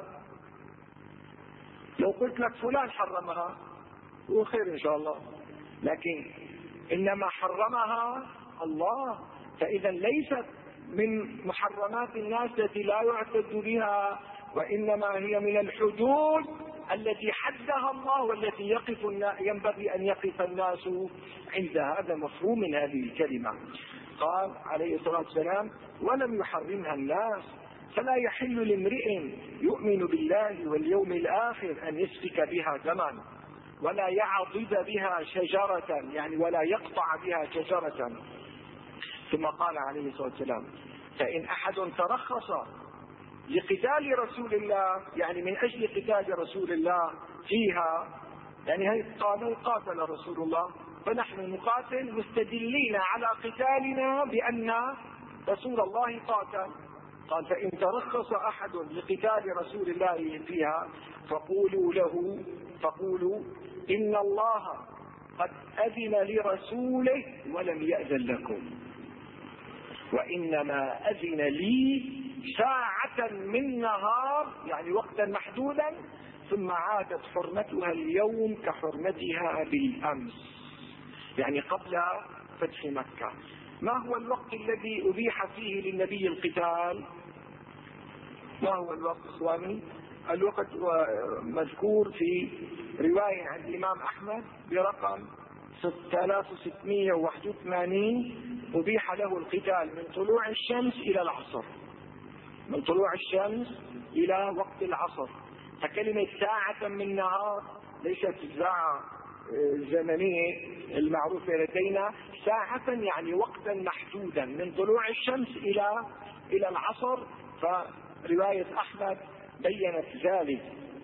لو قلت لك فلان حرمها وخير إن شاء الله، لكن إنما حرمها الله. فإذا ليست من محرمات الناس التي لا يعتد بها، وإنما هي من الحدود التي حدها الله والتي يقف ينبغي أن يقف الناس عند هذا مفهوم من هذه الكلمة. قال عليه الصلاة والسلام: ولم يحرمها الناس. فلا يحل لامرئ يؤمن بالله واليوم الآخر أن يسفك بها دما، ولا يعضد بها شجرة، يعني ولا يقطع بها شجرة. ثم قال عليه الصلاة والسلام: فإن أحد ترخص لقتال رسول الله، يعني من أجل قتال رسول الله فيها، يعني هي قالوا قاتل رسول الله فنحن نقاتل مستدلين على قتالنا بأن رسول الله قاتل. قال: فإن ترخص أحد لقتال رسول الله فيها فقولوا له فقولوا إن الله قد أذن لرسوله ولم يأذن لكم، وإنما أذن لي ساعة من نهار، يعني وقتا محدودا، ثم عادت حرمتها اليوم كحرمتها بالأمس، يعني قبل فتح مكة. ما هو الوقت الذي أبيح فيه للنبي القتال؟ ما هو الوقت إخواني؟ الوقت مذكور في رواية عن الإمام أحمد برقم ستة آلاف وستمائة وواحد وثمانين، أبيح له القتال من طلوع الشمس إلى العصر، من طلوع الشمس إلى وقت العصر. فكلمة ساعة من نهار ليست الساعة الزمنية المعروفة لدينا، ساعة يعني وقتا محدودا من طلوع الشمس إلى إلى العصر. فرواية أحمد بينت ذلك.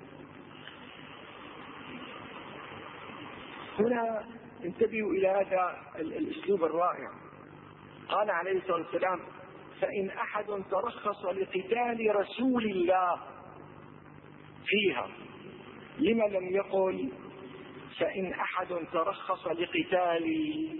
هنا انتبهوا إلى هذا الأسلوب الرائع. قال عليه الصلاة والسلام: فإن أحد ترخص لقتال رسول الله فيها. لما لم يقل فإن أحد ترخص لقتالي،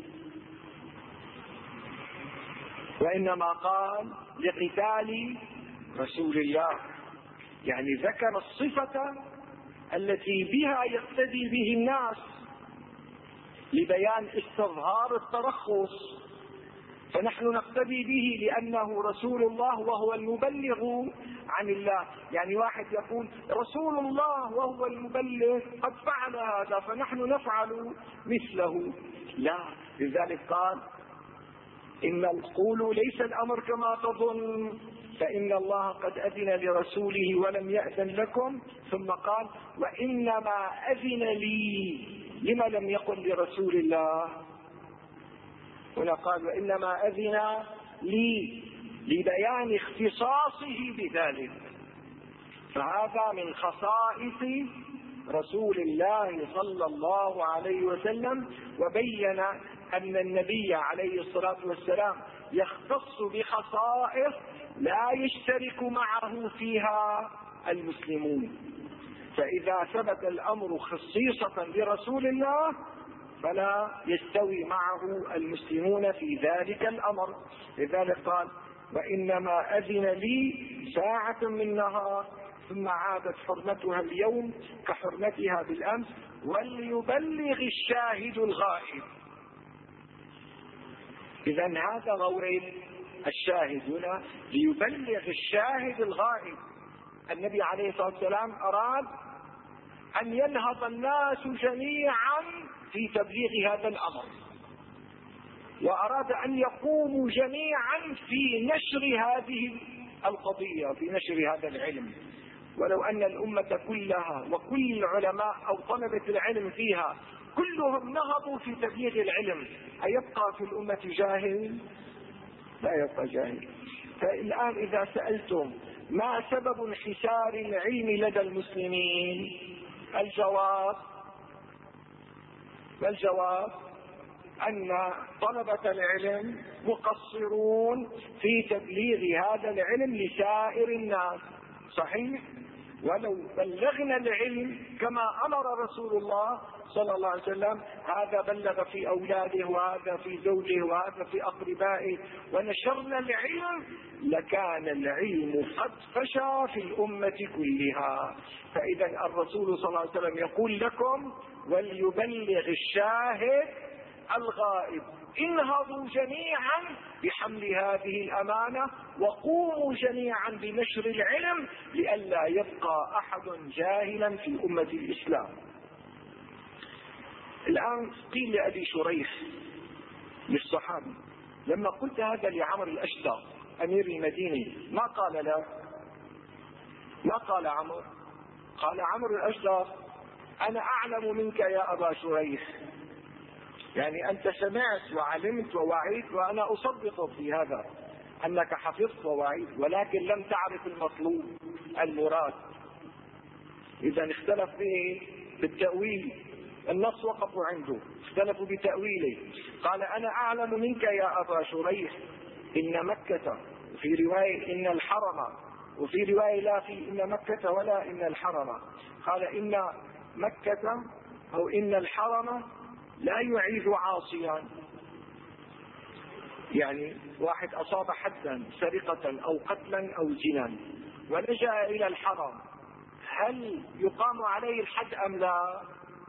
وإنما قال لقتال رسول الله؟ يعني ذكر الصفة التي بها يقتدي به الناس لبيان استظهار الترخص. فنحن نقتدي به لأنه رسول الله وهو المبلغ عن الله. يعني واحد يقول رسول الله وهو المبلغ قد فعل هذا فنحن نفعل مثله، لا. لذلك قال: إن القول ليس الأمر كما تظن، فإن الله قد أذن لرسوله ولم يأذن لكم. ثم قال: وإنما أذن لي. لما لم يقل لرسول الله؟ هنا قال: وإنما أذن لي، لبيان اختصاصه بذلك. فهذا من خصائص رسول الله صلى الله عليه وسلم. وبين أن النبي عليه الصلاة والسلام يختص بخصائص لا يشترك معه فيها المسلمون. فإذا ثبت الأمر خصيصة لرسول الله فلا يستوي معه المسلمون في ذلك الأمر. لذلك قال: وإنما أذن لي ساعة من نهار، ثم عادت حرمتها اليوم كحرمتها بالأمس، وليبلغ الشاهد الغائب. إذا هذا مورد الشاهد هنا، ليبلغ الشاهد الغائب. النبي عليه الصلاة والسلام أراد أن ينهض الناس جميعا في تبليغ هذا الأمر، وأراد أن يقوموا جميعا في نشر هذه القضية، في نشر هذا العلم. ولو أن الأمة كلها وكل العلماء أو طلبة العلم فيها كلهم نهضوا في تبليغ العلم، أيبقى في الأمة جاهل؟ لا يبقى جاهل. فالآن إذا سألتم ما سبب انحسار العلم لدى المسلمين، الجواب والجواب أن طلبة العلم مقصرون في تبليغ هذا العلم لسائر الناس. صحيح، ولو بلغنا العلم كما أمر رسول الله صلى الله عليه وسلم، هذا بلغ في أولاده وهذا في زوجه وهذا في أقربائه، ونشرنا العلم، لكان العلم قد فشى في الأمة كلها. فإذا الرسول صلى الله عليه وسلم يقول لكم وليبلغ الشاهد الغائب. انهضوا جميعا بحمل هذه الأمانة، وقوموا جميعا بنشر العلم، لئلا يبقى أحد جاهلا في أمة الإسلام. الآن قيل لأبي شريح للصحابي لما قلت هذا لعمر الأشدق أمير المدينة، ما قال له؟ ما قال عمر؟ قال عمر الأشدق أنا أعلم منك يا أبا شريح، يعني أنت سمعت وعلمت ووعيت، وأنا أصدقك في هذا أنك حفظت ووعيت، ولكن لم تعرف المطلوب المراد. إذا اختلف به بالتأويل، النص وقفوا عنده، اختلفوا بتأويله. قال أنا أعلم منك يا أبا شريح إن مكة، في رواية إن الحرم، وفي رواية لا في إن مكة ولا إن الحرم. قال إن مكة أو إن الحرم لا يعيد عاصيا، يعني واحد أصاب حدا سرقة أو قتلا أو زنا ولجأ إلى الحرم، هل يقام عليه الحد أم لا؟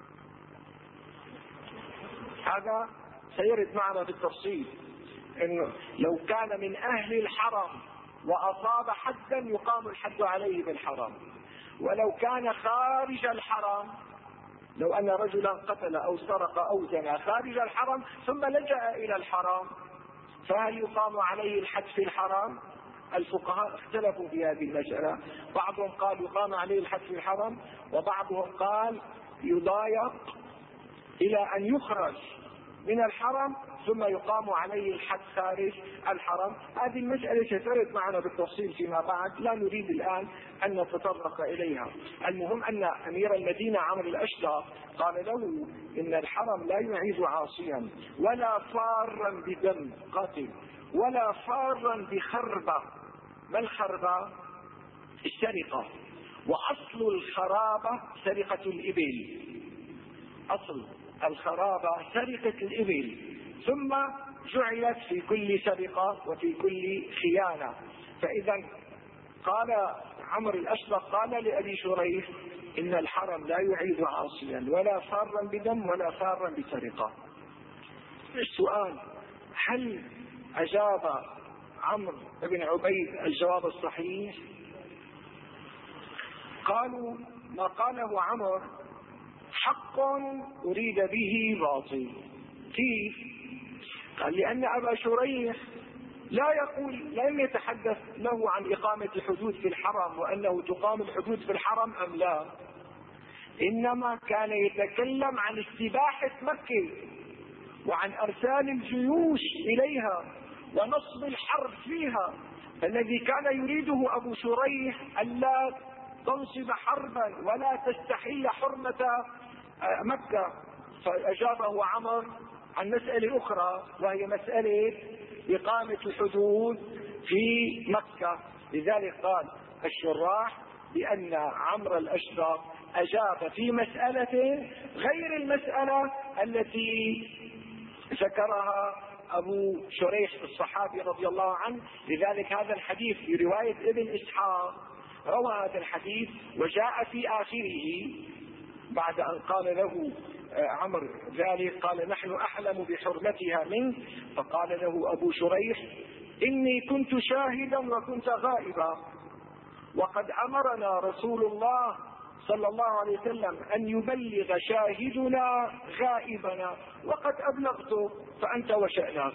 هذا سيرد معنا بالتفصيل، إنه لو كان من أهل الحرم وأصاب حدا يقام الحد عليه بالحرم، ولو كان خارج الحرم، لو أن رجلا قتل أو سرق أو زنى خارج الحرم ثم لجأ إلى الحرم، فهل يقام عليه الحد في الحرم؟ الفقهاء اختلفوا في هذه المسألة، بعضهم قال يقام عليه الحد في الحرم، وبعضهم قال يضايق إلى أن يخرج من الحرم ثم يقام عليه الحد خارج الحرم. هذه المسألة سترد معنا بالتفصيل فيما بعد، لا نريد الآن أن نتطرق إليها. المهم أن أمير المدينة عمرو الأشدق قال له إن الحرم لا يعيد عاصيا ولا فارا بدم قاتل ولا فارا بخربة. ما الخربة؟ السرقة، وأصل الخرابة سرقة الإبل، أصل الخرابة سرقة الإبل، ثم جعلت في كل سرقة وفي كل خيانة. فإذا قال عمرو الأشدق قال لأبي شريح إن الحرم لا يعيد عاصيا ولا فارا بدم ولا فارا بسرقة. السؤال: هل أجاب عمرو بن عبيد الجواب الصحيح؟ قالوا ما قاله عمرو حق أريد به باطل. كيف؟ قال لأن أبا شريح لا يقول، لم يتحدث له عن إقامة الحدود في الحرم وأنه تقام الحدود في الحرم أم لا، إنما كان يتكلم عن استباحة مكة وعن أرسال الجيوش إليها ونصب الحرب فيها. الذي كان يريده أبو شريح ألا تنصب حربا ولا تستحل حرمة مكة، فأجابه عمر عن مسألة أخرى وهي مسألة إقامة الحدود في مكة. لذلك قال الشراح بأن عمرو الأشدق أجاب في مسألة غير المسألة التي ذكرها أبو شريح الصحابي رضي الله عنه. لذلك هذا الحديث في رواية ابن إسحاق روى هذا الحديث وجاء في آخره بعد أن قال له عمرو ذلك قال نحن أحلم بحرمتها منه، فقال له أبو شريح إني كنت شاهدا وكنت غائبا، وقد أمرنا رسول الله صلى الله عليه وسلم أن يبلغ شاهدنا غائبنا، وقد أبلغته فأنت وشأنك.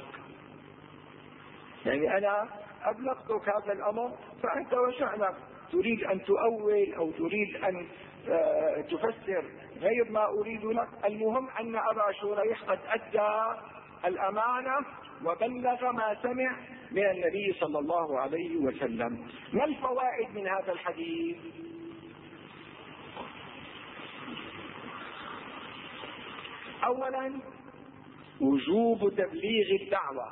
يعني أنا أبلغتك هذا الأمر فأنت وشأنك، تريد أن تؤول أو تريد أن تفسر غير ما أريد لك. المهم أن أبا شريح قد أدى الأمانة وبلغ ما سمع من النبي صلى الله عليه وسلم. ما الفوائد من هذا الحديث؟ أولا وجوب تبليغ الدعوة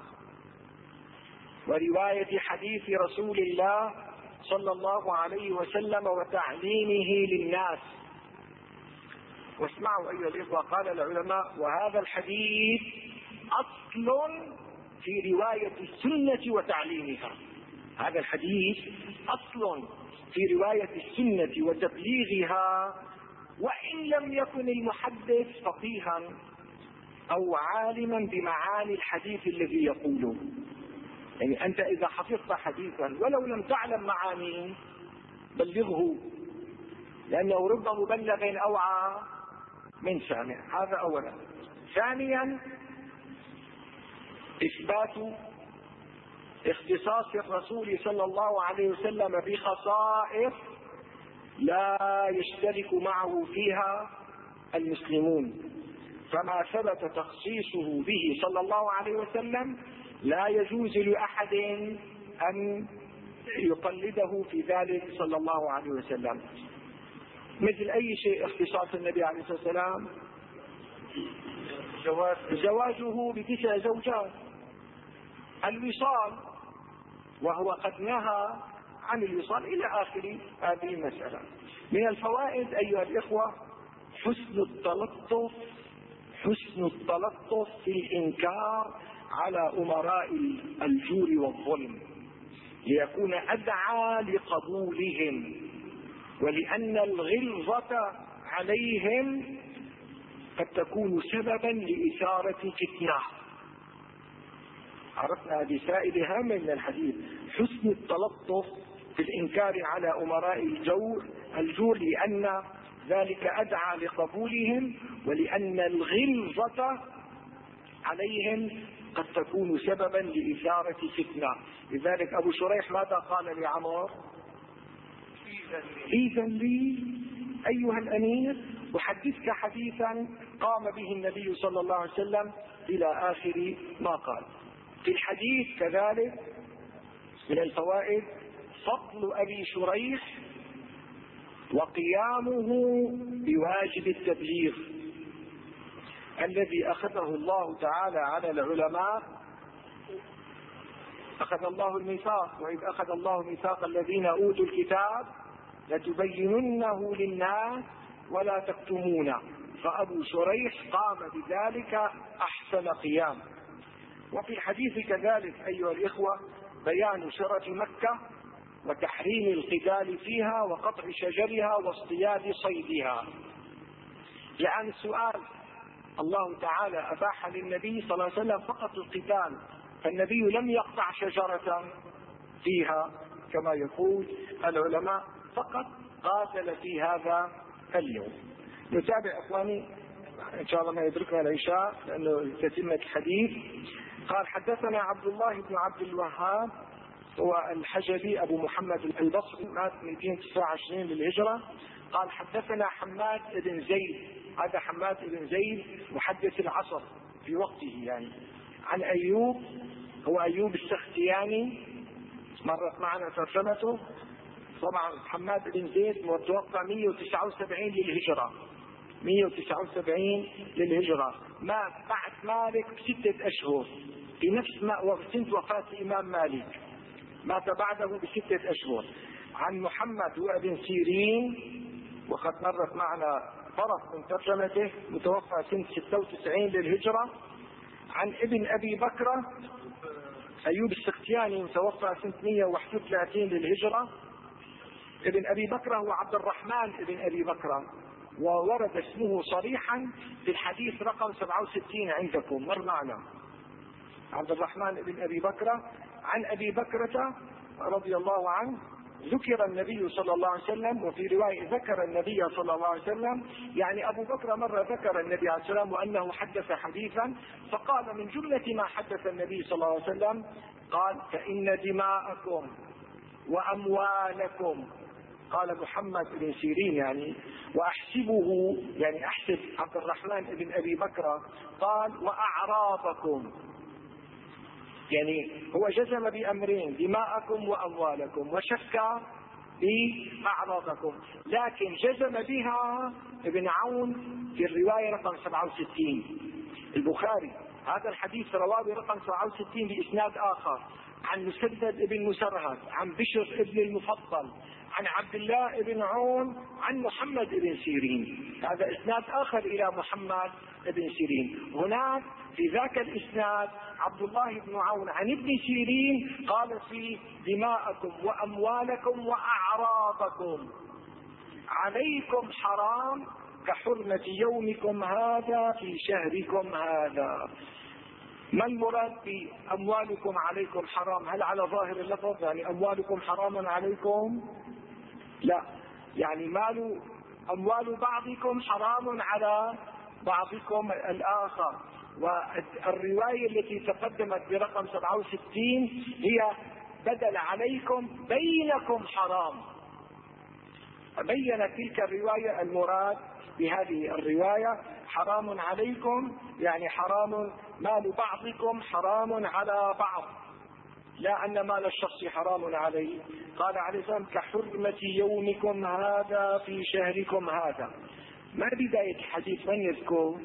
ورواية حديث رسول الله صلى الله عليه وسلم وتعليمه للناس. واسمعوا أيها الإخوة، قال العلماء وهذا الحديث أصل في رواية السنة وتعليمها. هذا الحديث أصل في رواية السنة وتبليغها، وإن لم يكن المحدث فقيها أو عالما بمعاني الحديث الذي يقوله. يعني أنت إذا حفظت حديثا ولو لم تعلم معانيه بلغه، لأنه رب مبلغ أوعى من سامع. هذا أولا. ثانيا إثبات اختصاص الرسول صلى الله عليه وسلم بخصائص لا يشترك معه فيها المسلمون، فما ثبت تخصيصه به صلى الله عليه وسلم لا يجوز لأحد أن يقلده في ذلك صلى الله عليه وسلم. مثل أي شيء اختصاص النبي عليه الصلاة والسلام، زواجه بتسع زوجات، الوصال وهو قد نهى عن الوصال إلى آخر هذه المسألة. من الفوائد أيها الإخوة حسن التلطف حسن التلطف في الإنكار على أمراء الجور والظلم، ليكون أدعى لقبولهم، ولأن الغلظة عليهم قد تكون سببا لإثارة فتنة. عرفنا هذه فائدة هامة من الحديث، حسن التلطف في الإنكار على أمراء الجور الجور لأن ذلك أدعى لقبولهم، ولأن الغلظة عليهم قد تكون سببا لإثارة فتنة. لذلك أبو شريح ماذا قال لعمر؟ إذن لي أيها الأمير أحدثك حديثا قام به النبي صلى الله عليه وسلم إلى آخر ما قال. في الحديث كذلك من الفوائد فضل أبي شريح وقيامه بواجب التبليغ الذي أخذه الله تعالى على العلماء. أخذ الله الميثاق، وإذ أخذ الله ميثاق الذين أوتوا الكتاب لتبيننه للناس ولا تكتمونه، فأبو شريح قام بذلك أحسن قيام. وفي الحديث كذلك أيها الإخوة بيان شرف مكة وتحريم القتال فيها وقطع شجرها واصطياد صيدها. يعني السؤال، الله تعالى أباح للنبي صلى الله عليه وسلم فقط القتال، فالنبي لم يقطع شجرة فيها كما يقول العلماء، فقط قاتل في هذا اليوم. نتابع أخواني إن شاء الله ما يدركنا العشاء لأنه تتمة الحديث. قال حدثنا عبد الله بن عبد الوهاب هو الحجبي أبو محمد البصري، مات مئتين وتسعة وعشرين للهجرة. قال حدثنا حماد بن زيد، هذا حماد بن زيد محدث العصر في وقته يعني، عن أيوب هو أيوب السختياني، مرت معنا ترجمته. طبعا حماد بن زيد متوفى مئة وتسعة وسبعين للهجرة، مئة وتسعة وسبعين للهجرة، مات بعد مالك بستة أشهر في نفس ما سنة وفاة الإمام مالك، مات بعده بستة أشهر. عن محمد هو ابن سيرين، وقد مرت معنا طرف من ترجمته، متوفى سنة ستة وتسعين للهجرة. عن ابن أبي بكرة أيوب السختياني، متوفى سنة مئة وواحد وثلاثين للهجرة. ابن أبي بكر هو عبد الرحمن ابن أبي بكر، وورد اسمه صريحا في الحديث رقم سبعة وستين عندكم، مر معنا. عبد الرحمن ابن أبي بكر عن أبي بكرة رضي الله عنه ذكر النبي صلى الله عليه وسلم، وفي رواية ذكر النبي صلى الله عليه وسلم، يعني أبو بكر مرة ذكر النبي عليه السلام وأنه حدث حديثا، فقال من جملة ما حدث النبي صلى الله عليه وسلم قال: فإن دماءكم وأموالكم، قال محمد بن سيرين يعني، وأحسبه يعني أحسب عبد الرحمن بن أبي بكر، قال: وأعراضكم، يعني هو جزم بأمرين: دماءكم وأموالكم، وشك بأعراضكم، لكن جزم بها ابن عون في الرواية رقم سبعة وستين. البخاري هذا الحديث رواه برقم سبعة وستين بإسناد آخر عن مسدد بن مسرهد عن بشر بن المفضل عن عبد الله بن عون عن محمد بن سيرين. هذا إسناد آخر إلى محمد بن سيرين. هناك في ذاك الإسناد عبد الله بن عون عن ابن سيرين قال في دماءكم وأموالكم وأعراضكم عليكم حرام كحرمة يومكم هذا في شهركم هذا. ما المراد بأموالكم عليكم حرام؟ هل على ظاهر اللفظ يعني أموالكم حرام عليكم؟ لا، يعني مال أموال بعضكم حرام على بعضكم الآخر. والرواية التي تقدمت برقم سبعة وستين هي بدل عليكم بينكم حرام. بيّنت تلك الرواية المراد بهذه الرواية حرام عليكم، يعني حرام مال بعضكم حرام على بعض، لا أن مال الشخص حرام عليه. قال عليه السلام: كحرمة يومكم هذا في شهركم هذا. ما بداية الحديث؟ من يذكر؟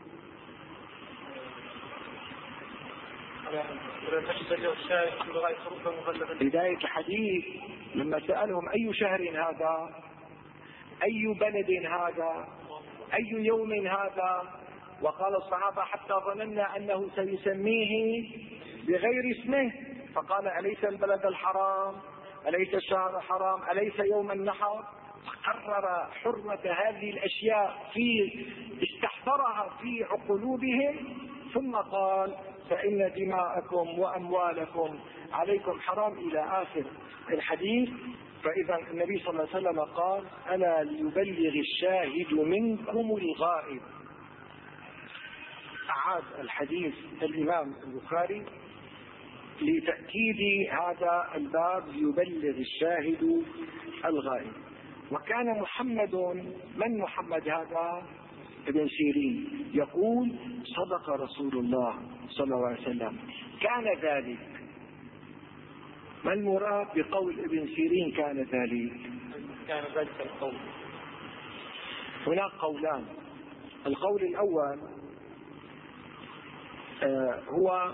بداية الحديث لما سألهم: أي شهر هذا؟ أي بلد هذا؟ أي يوم هذا؟ وقال الصحابة: حتى ظننا أنه سيسميه بغير اسمه، فقال: أليس البلد الحرام؟ أليس الشهر الحرام؟ أليس يوم النحر؟ قرر حرمة هذه الأشياء في استحضرها في عقولهم، ثم قال: فإن دماءكم وأموالكم عليكم حرام إلى آخر الحديث. فإذا النبي صلى الله عليه وسلم قال: ألا ليبلغ الشاهد منكم الغائب. أعاد الحديث الإمام البخاري لتأكيد هذا الباب: يبلغ الشاهد الغائب. وكان محمد، من محمد هذا؟ ابن سيرين، يقول: صدق رسول الله صلى الله عليه وسلم كان ذلك. ما المراد بقول ابن سيرين كان ذلك؟ كان ذلك القول. هناك قولان. القول الأول آه هو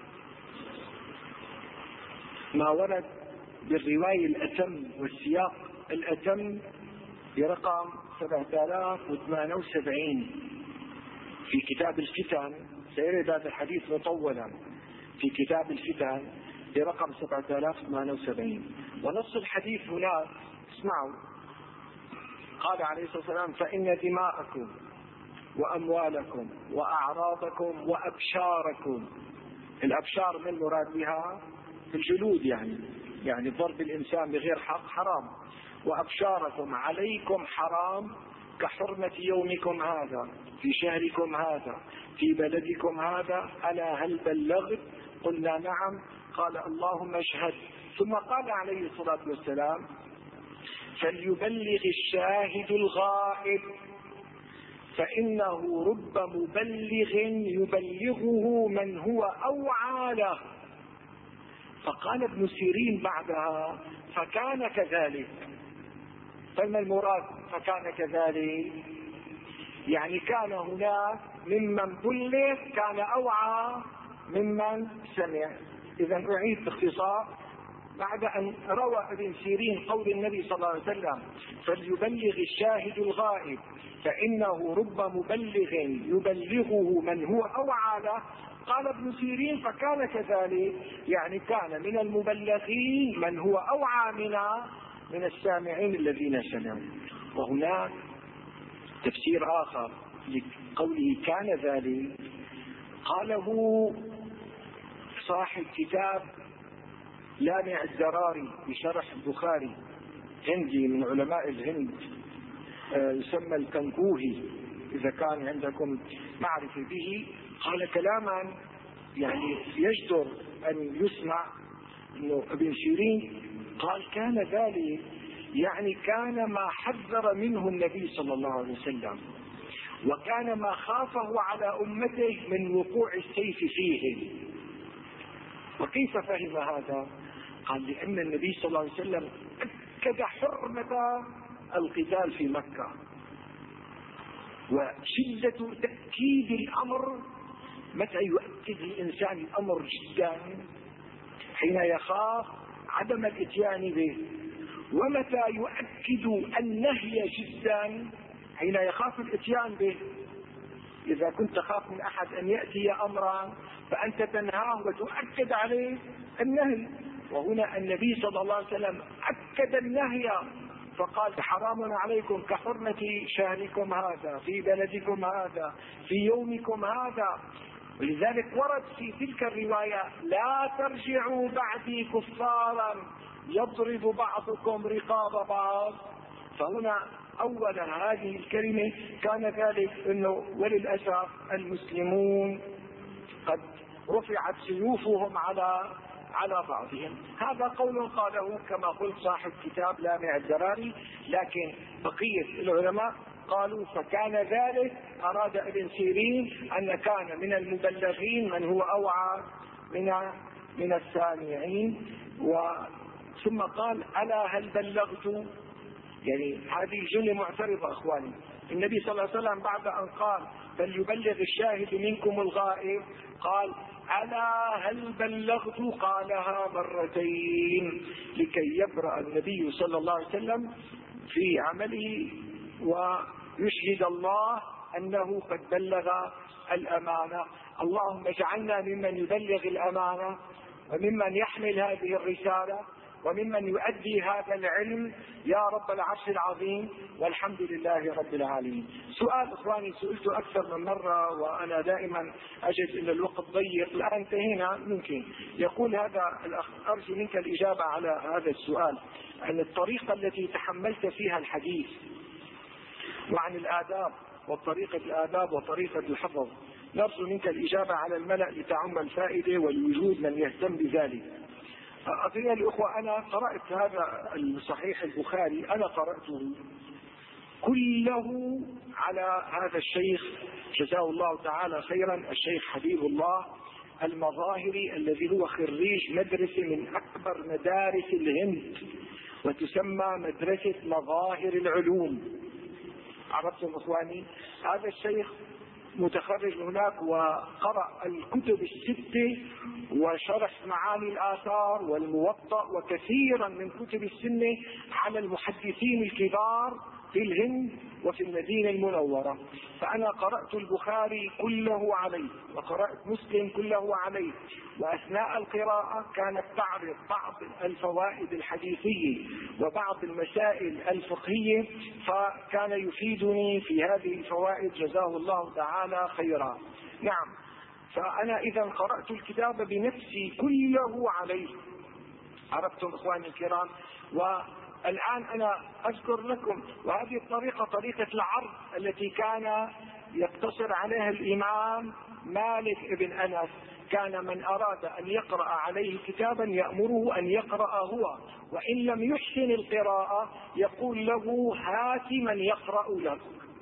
ما ورد بالرواية الأتم والسياق الأتم برقم سبعة آلاف وثمانية وسبعين في كتاب الفتن. سيرد هذا الحديث مطولا في كتاب الفتن برقم سبعة آلاف وثمانية وسبعين. ونص الحديث هناك اسمعوا: قال عليه الصلاة والسلام: فإن دماءكم وأموالكم وأعراضكم وأبشاركم. الأبشار من المراد بها؟ الجلود، يعني يعني ضرب الإنسان بغير حق حرام. وأبشاركم عليكم حرام كحرمة يومكم هذا في شهركم هذا في بلدكم هذا. ألا هل بلغت؟ قلنا: نعم. قال: اللهم اشهد. ثم قال عليه الصلاة والسلام: فليبلغ الشاهد الغائب، فإنه رب مبلغ يبلغه من هو أوعى له. فقال ابن سيرين بعدها: فكان كذلك. فما المراد فكان كذلك؟ يعني كان هناك ممن بلغ كان أوعى ممن سمع. إذا أعيد باختصار: بعد أن روى ابن سيرين قول النبي صلى الله عليه وسلم: فليبلغ الشاهد الغائب فإنه رب مبلغ يبلغه من هو أوعى له، قال ابن سيرين: فكان كذلك، يعني كان من المبلغين من هو أوعى من من السامعين الذين سمعوا. وهناك تفسير آخر لقوله كان ذلك، قاله صاحب كتاب لامع الزراري بشرح البخاري، هندي من علماء الهند، يسمى الكنكوهي إذا كان عندكم معرفة به. قال كلاما يعني يجدر أن يسمع، إنه ابن سيرين قال كان ذلك يعني كان ما حذر منه النبي صلى الله عليه وسلم، وكان ما خافه على أمته من وقوع السيف فيهم. وكيف فهم هذا؟ قال لأن النبي صلى الله عليه وسلم أكد حرمة القتال في مكة، وشدة تأكيد الأمر. متى يؤكد الإنسان الأمر جدا؟ حين يخاف عدم الاتيان به. ومتى يؤكد النهي جدا؟ حين يخاف الاتيان به. إذا كنت تخاف من أحد أن يأتي أمرا فأنت تنهاه وتؤكد عليه النهي. وهنا النبي صلى الله عليه وسلم أكد النهي فقال حرام عليكم كحرمة شهركم هذا في بلدكم هذا في يومكم هذا. ولذلك ورد في تلك الرواية لا ترجعوا بعدي كفارا يضرب بعضكم رقاب بعض. فهنا أولا هذه الكلمة كان ذلك أنه وللأسف المسلمون قد رفعت سيوفهم على على بعضهم. هذا قول قاله كما قلت صاحب كتاب لامع الزراري، لكن بقية العلماء قالوا فكان ذلك أراد ابن سيرين أن كان من المبلغين من هو أوعى من من السامعين. ثم قال ألا هل بلغت؟ يعني هذه جملة معترضة أخواني. النبي صلى الله عليه وسلم بعد أن قال فليبلغ الشاهد منكم الغائب قال ألا هل بلغت؟ قالها مرتين لكي يبرأ النبي صلى الله عليه وسلم في عمله ويشهد الله أنه قد بلغ الأمانة. اللهم اجعلنا ممن يبلغ الأمانة وممن يحمل هذه الرسالة وممن يؤدي هذا العلم يا رب العرش العظيم، والحمد لله رب العالمين. سؤال إخواني سئلت أكثر من مرة وأنا دائما أجد أن الوقت ضيق، الآن انتهينا ممكن. يقول هذا الأخ أرجو منك الإجابة على هذا السؤال عن الطريقة التي تحملت فيها الحديث وعن الآداب وطريقة الآداب وطريقة الحفظ. نرجو منك الإجابة على الملأ لتعم الفائدة والوجود من يهتم بذلك. أيها الأخوة أنا قرأت هذا الصحيح البخاري، أنا قرأته كله على هذا الشيخ جزاه الله تعالى خيرا، الشيخ حبيب الله المظاهري الذي هو خريج مدرسة من أكبر مدارس الهند وتسمى مدرسة مظاهر العلوم. عرفتم إخواني؟ هذا الشيخ متخرج هناك وقرأ الكتب الستة وشرح معاني الآثار والموطأ وكثيرا من كتب السنة على المحدثين الكبار في الهند وفي المدينة المنورة. فأنا قرأت البخاري كله عليه وقرأت مسلم كله عليه، وأثناء القراءة كانت تعرض بعض الفوائد الحديثية وبعض المسائل الفقهية، فكان يفيدني في هذه الفوائد جزاه الله تعالى خيرا. نعم، فأنا إذا قرأت الكتاب بنفسي كله عليه. عرفتم إخواني الكرام؟ والآن أنا أذكر لكم، وهذه الطريقة طريقة العرض التي كان يقتصر عليها الإمام مالك ابن أنس. كان من أراد أن يقرأ عليه كتابا يأمره أن يقرأ هو، وإن لم يحسن القراءة يقول له هات من يقرأ لك.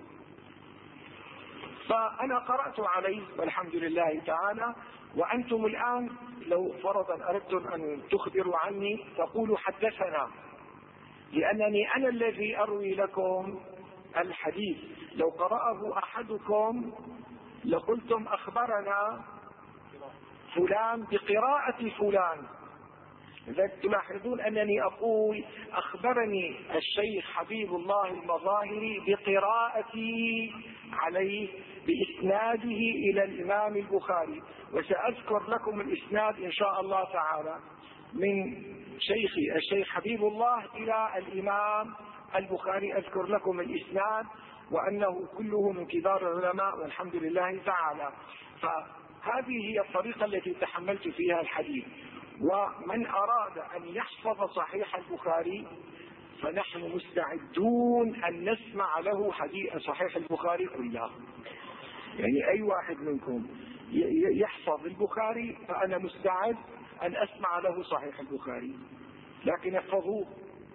فأنا قرأت عليه والحمد لله تعالى. وأنتم الآن لو فرضا أردتم أن تخبروا عني تقولوا حدثنا، لأنني أنا الذي أروي لكم الحديث. لو قرأه أحدكم لقلتم أخبرنا فلان بقراءة فلان. لذلك تلاحظون أنني أقول أخبرني الشيخ حبيب الله المظاهري بقراءتي عليه بإسناده إلى الإمام البخاري، وسأذكر لكم الإسناد إن شاء الله تعالى. من شيخي الشيخ حبيب الله إلى الإمام البخاري. أذكر لكم الإسناد وأنه كله من كبار العلماء والحمد لله تعالى. فهذه هي الطريقة التي تحملت فيها الحديث. ومن أراد أن يحفظ صحيح البخاري فنحن مستعدون أن نسمع له حديث صحيح البخاري كله. يعني أي واحد منكم يحفظ البخاري فأنا مستعد أن أسمع له صحيح البخاري، لكن احفظوه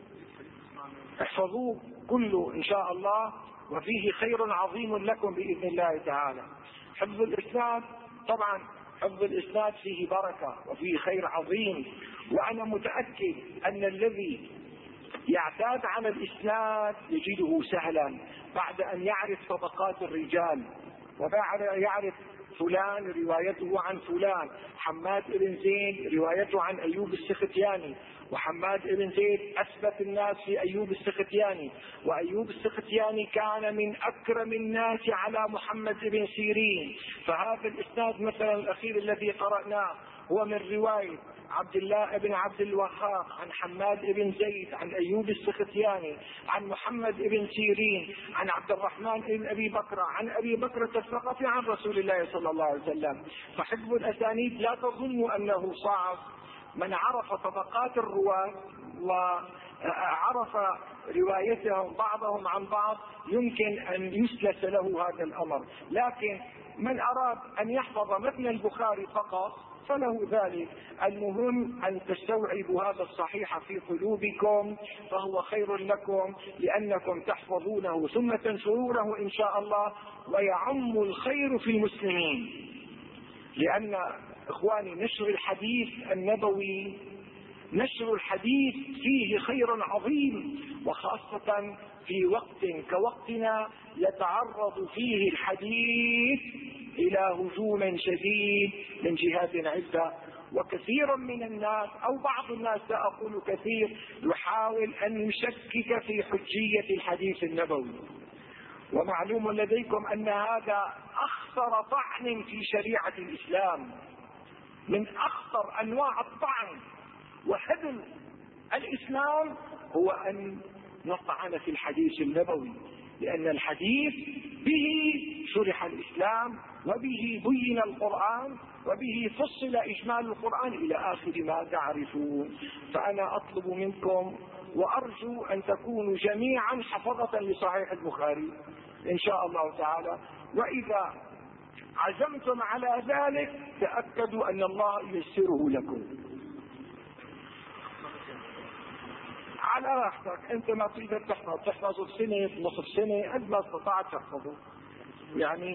احفظوه كله إن شاء الله، وفيه خير عظيم لكم بإذن الله تعالى. حفظ الإسناد طبعا حفظ الإسناد فيه بركة وفيه خير عظيم، وأنا متأكد أن الذي يعتاد على الإسناد يجده سهلا بعد أن يعرف طبقات الرجال، وبعد أن يعرف فلان روايته عن فلان، حماد بن زيد روايته عن أيوب السختياني، وحماد بن زيد أثبت الناس في أيوب السختياني، وأيوب السختياني كان من أكرم الناس على محمد بن سيرين. فهذا الإسناد مثلا الأخير الذي قرأناه هو من رواية عبد الله بن عبد الوهاب عن حماد بن زيد عن أيوب السختياني عن محمد بن سيرين عن عبد الرحمن بن أبي بكر عن أبي بكر الثقفي عن رسول الله صلى الله عليه وسلم. فحفظ الأسانيد لا تظنوا أنه صعب. من عرف طبقات الرواة وعرف روايتهم بعضهم عن بعض يمكن أن يسلس له هذا الأمر. لكن من أراد أن يحفظ متن البخاري فقط فله ذلك. المهم أن تستوعبوا هذا الصحيح في قلوبكم فهو خير لكم، لأنكم تحفظونه ثم تنشرونه إن شاء الله، ويعم الخير في المسلمين. لأن إخواني نشر الحديث النبوي، نشر الحديث فيه خير عظيم، وخاصة في وقت كوقتنا يتعرض فيه الحديث إلى هجوم شديد من جهات عدة. وكثير من الناس أو بعض الناس لا أقول كثير يحاول أن يشكك في حجية الحديث النبوي. ومعلوم لديكم أن هذا أخطر طعن في شريعة الإسلام، من أخطر أنواع الطعن وهدم الإسلام هو أن نطعن في الحديث النبوي، لأن الحديث به شرح الإسلام وبه بين القرآن وبه فصل إجمال القرآن إلى آخر ما تعرفون. فأنا أطلب منكم وأرجو أن تكونوا جميعا حفظة لصحيح البخاري إن شاء الله تعالى. وإذا عزمتم على ذلك تأكدوا أن الله ييسره لكم على راحتك. أنت ما تقدر تحفظ تحفظه في سنة نصف سنة قد ما استطعت تحفظه. يعني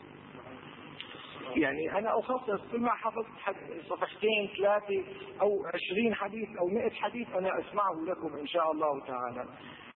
يعني أنا أخصص كل ما حفظت صفحتين ثلاثة أو عشرين حديث أو مئة حديث أنا أسمعه لكم إن شاء الله تعالى.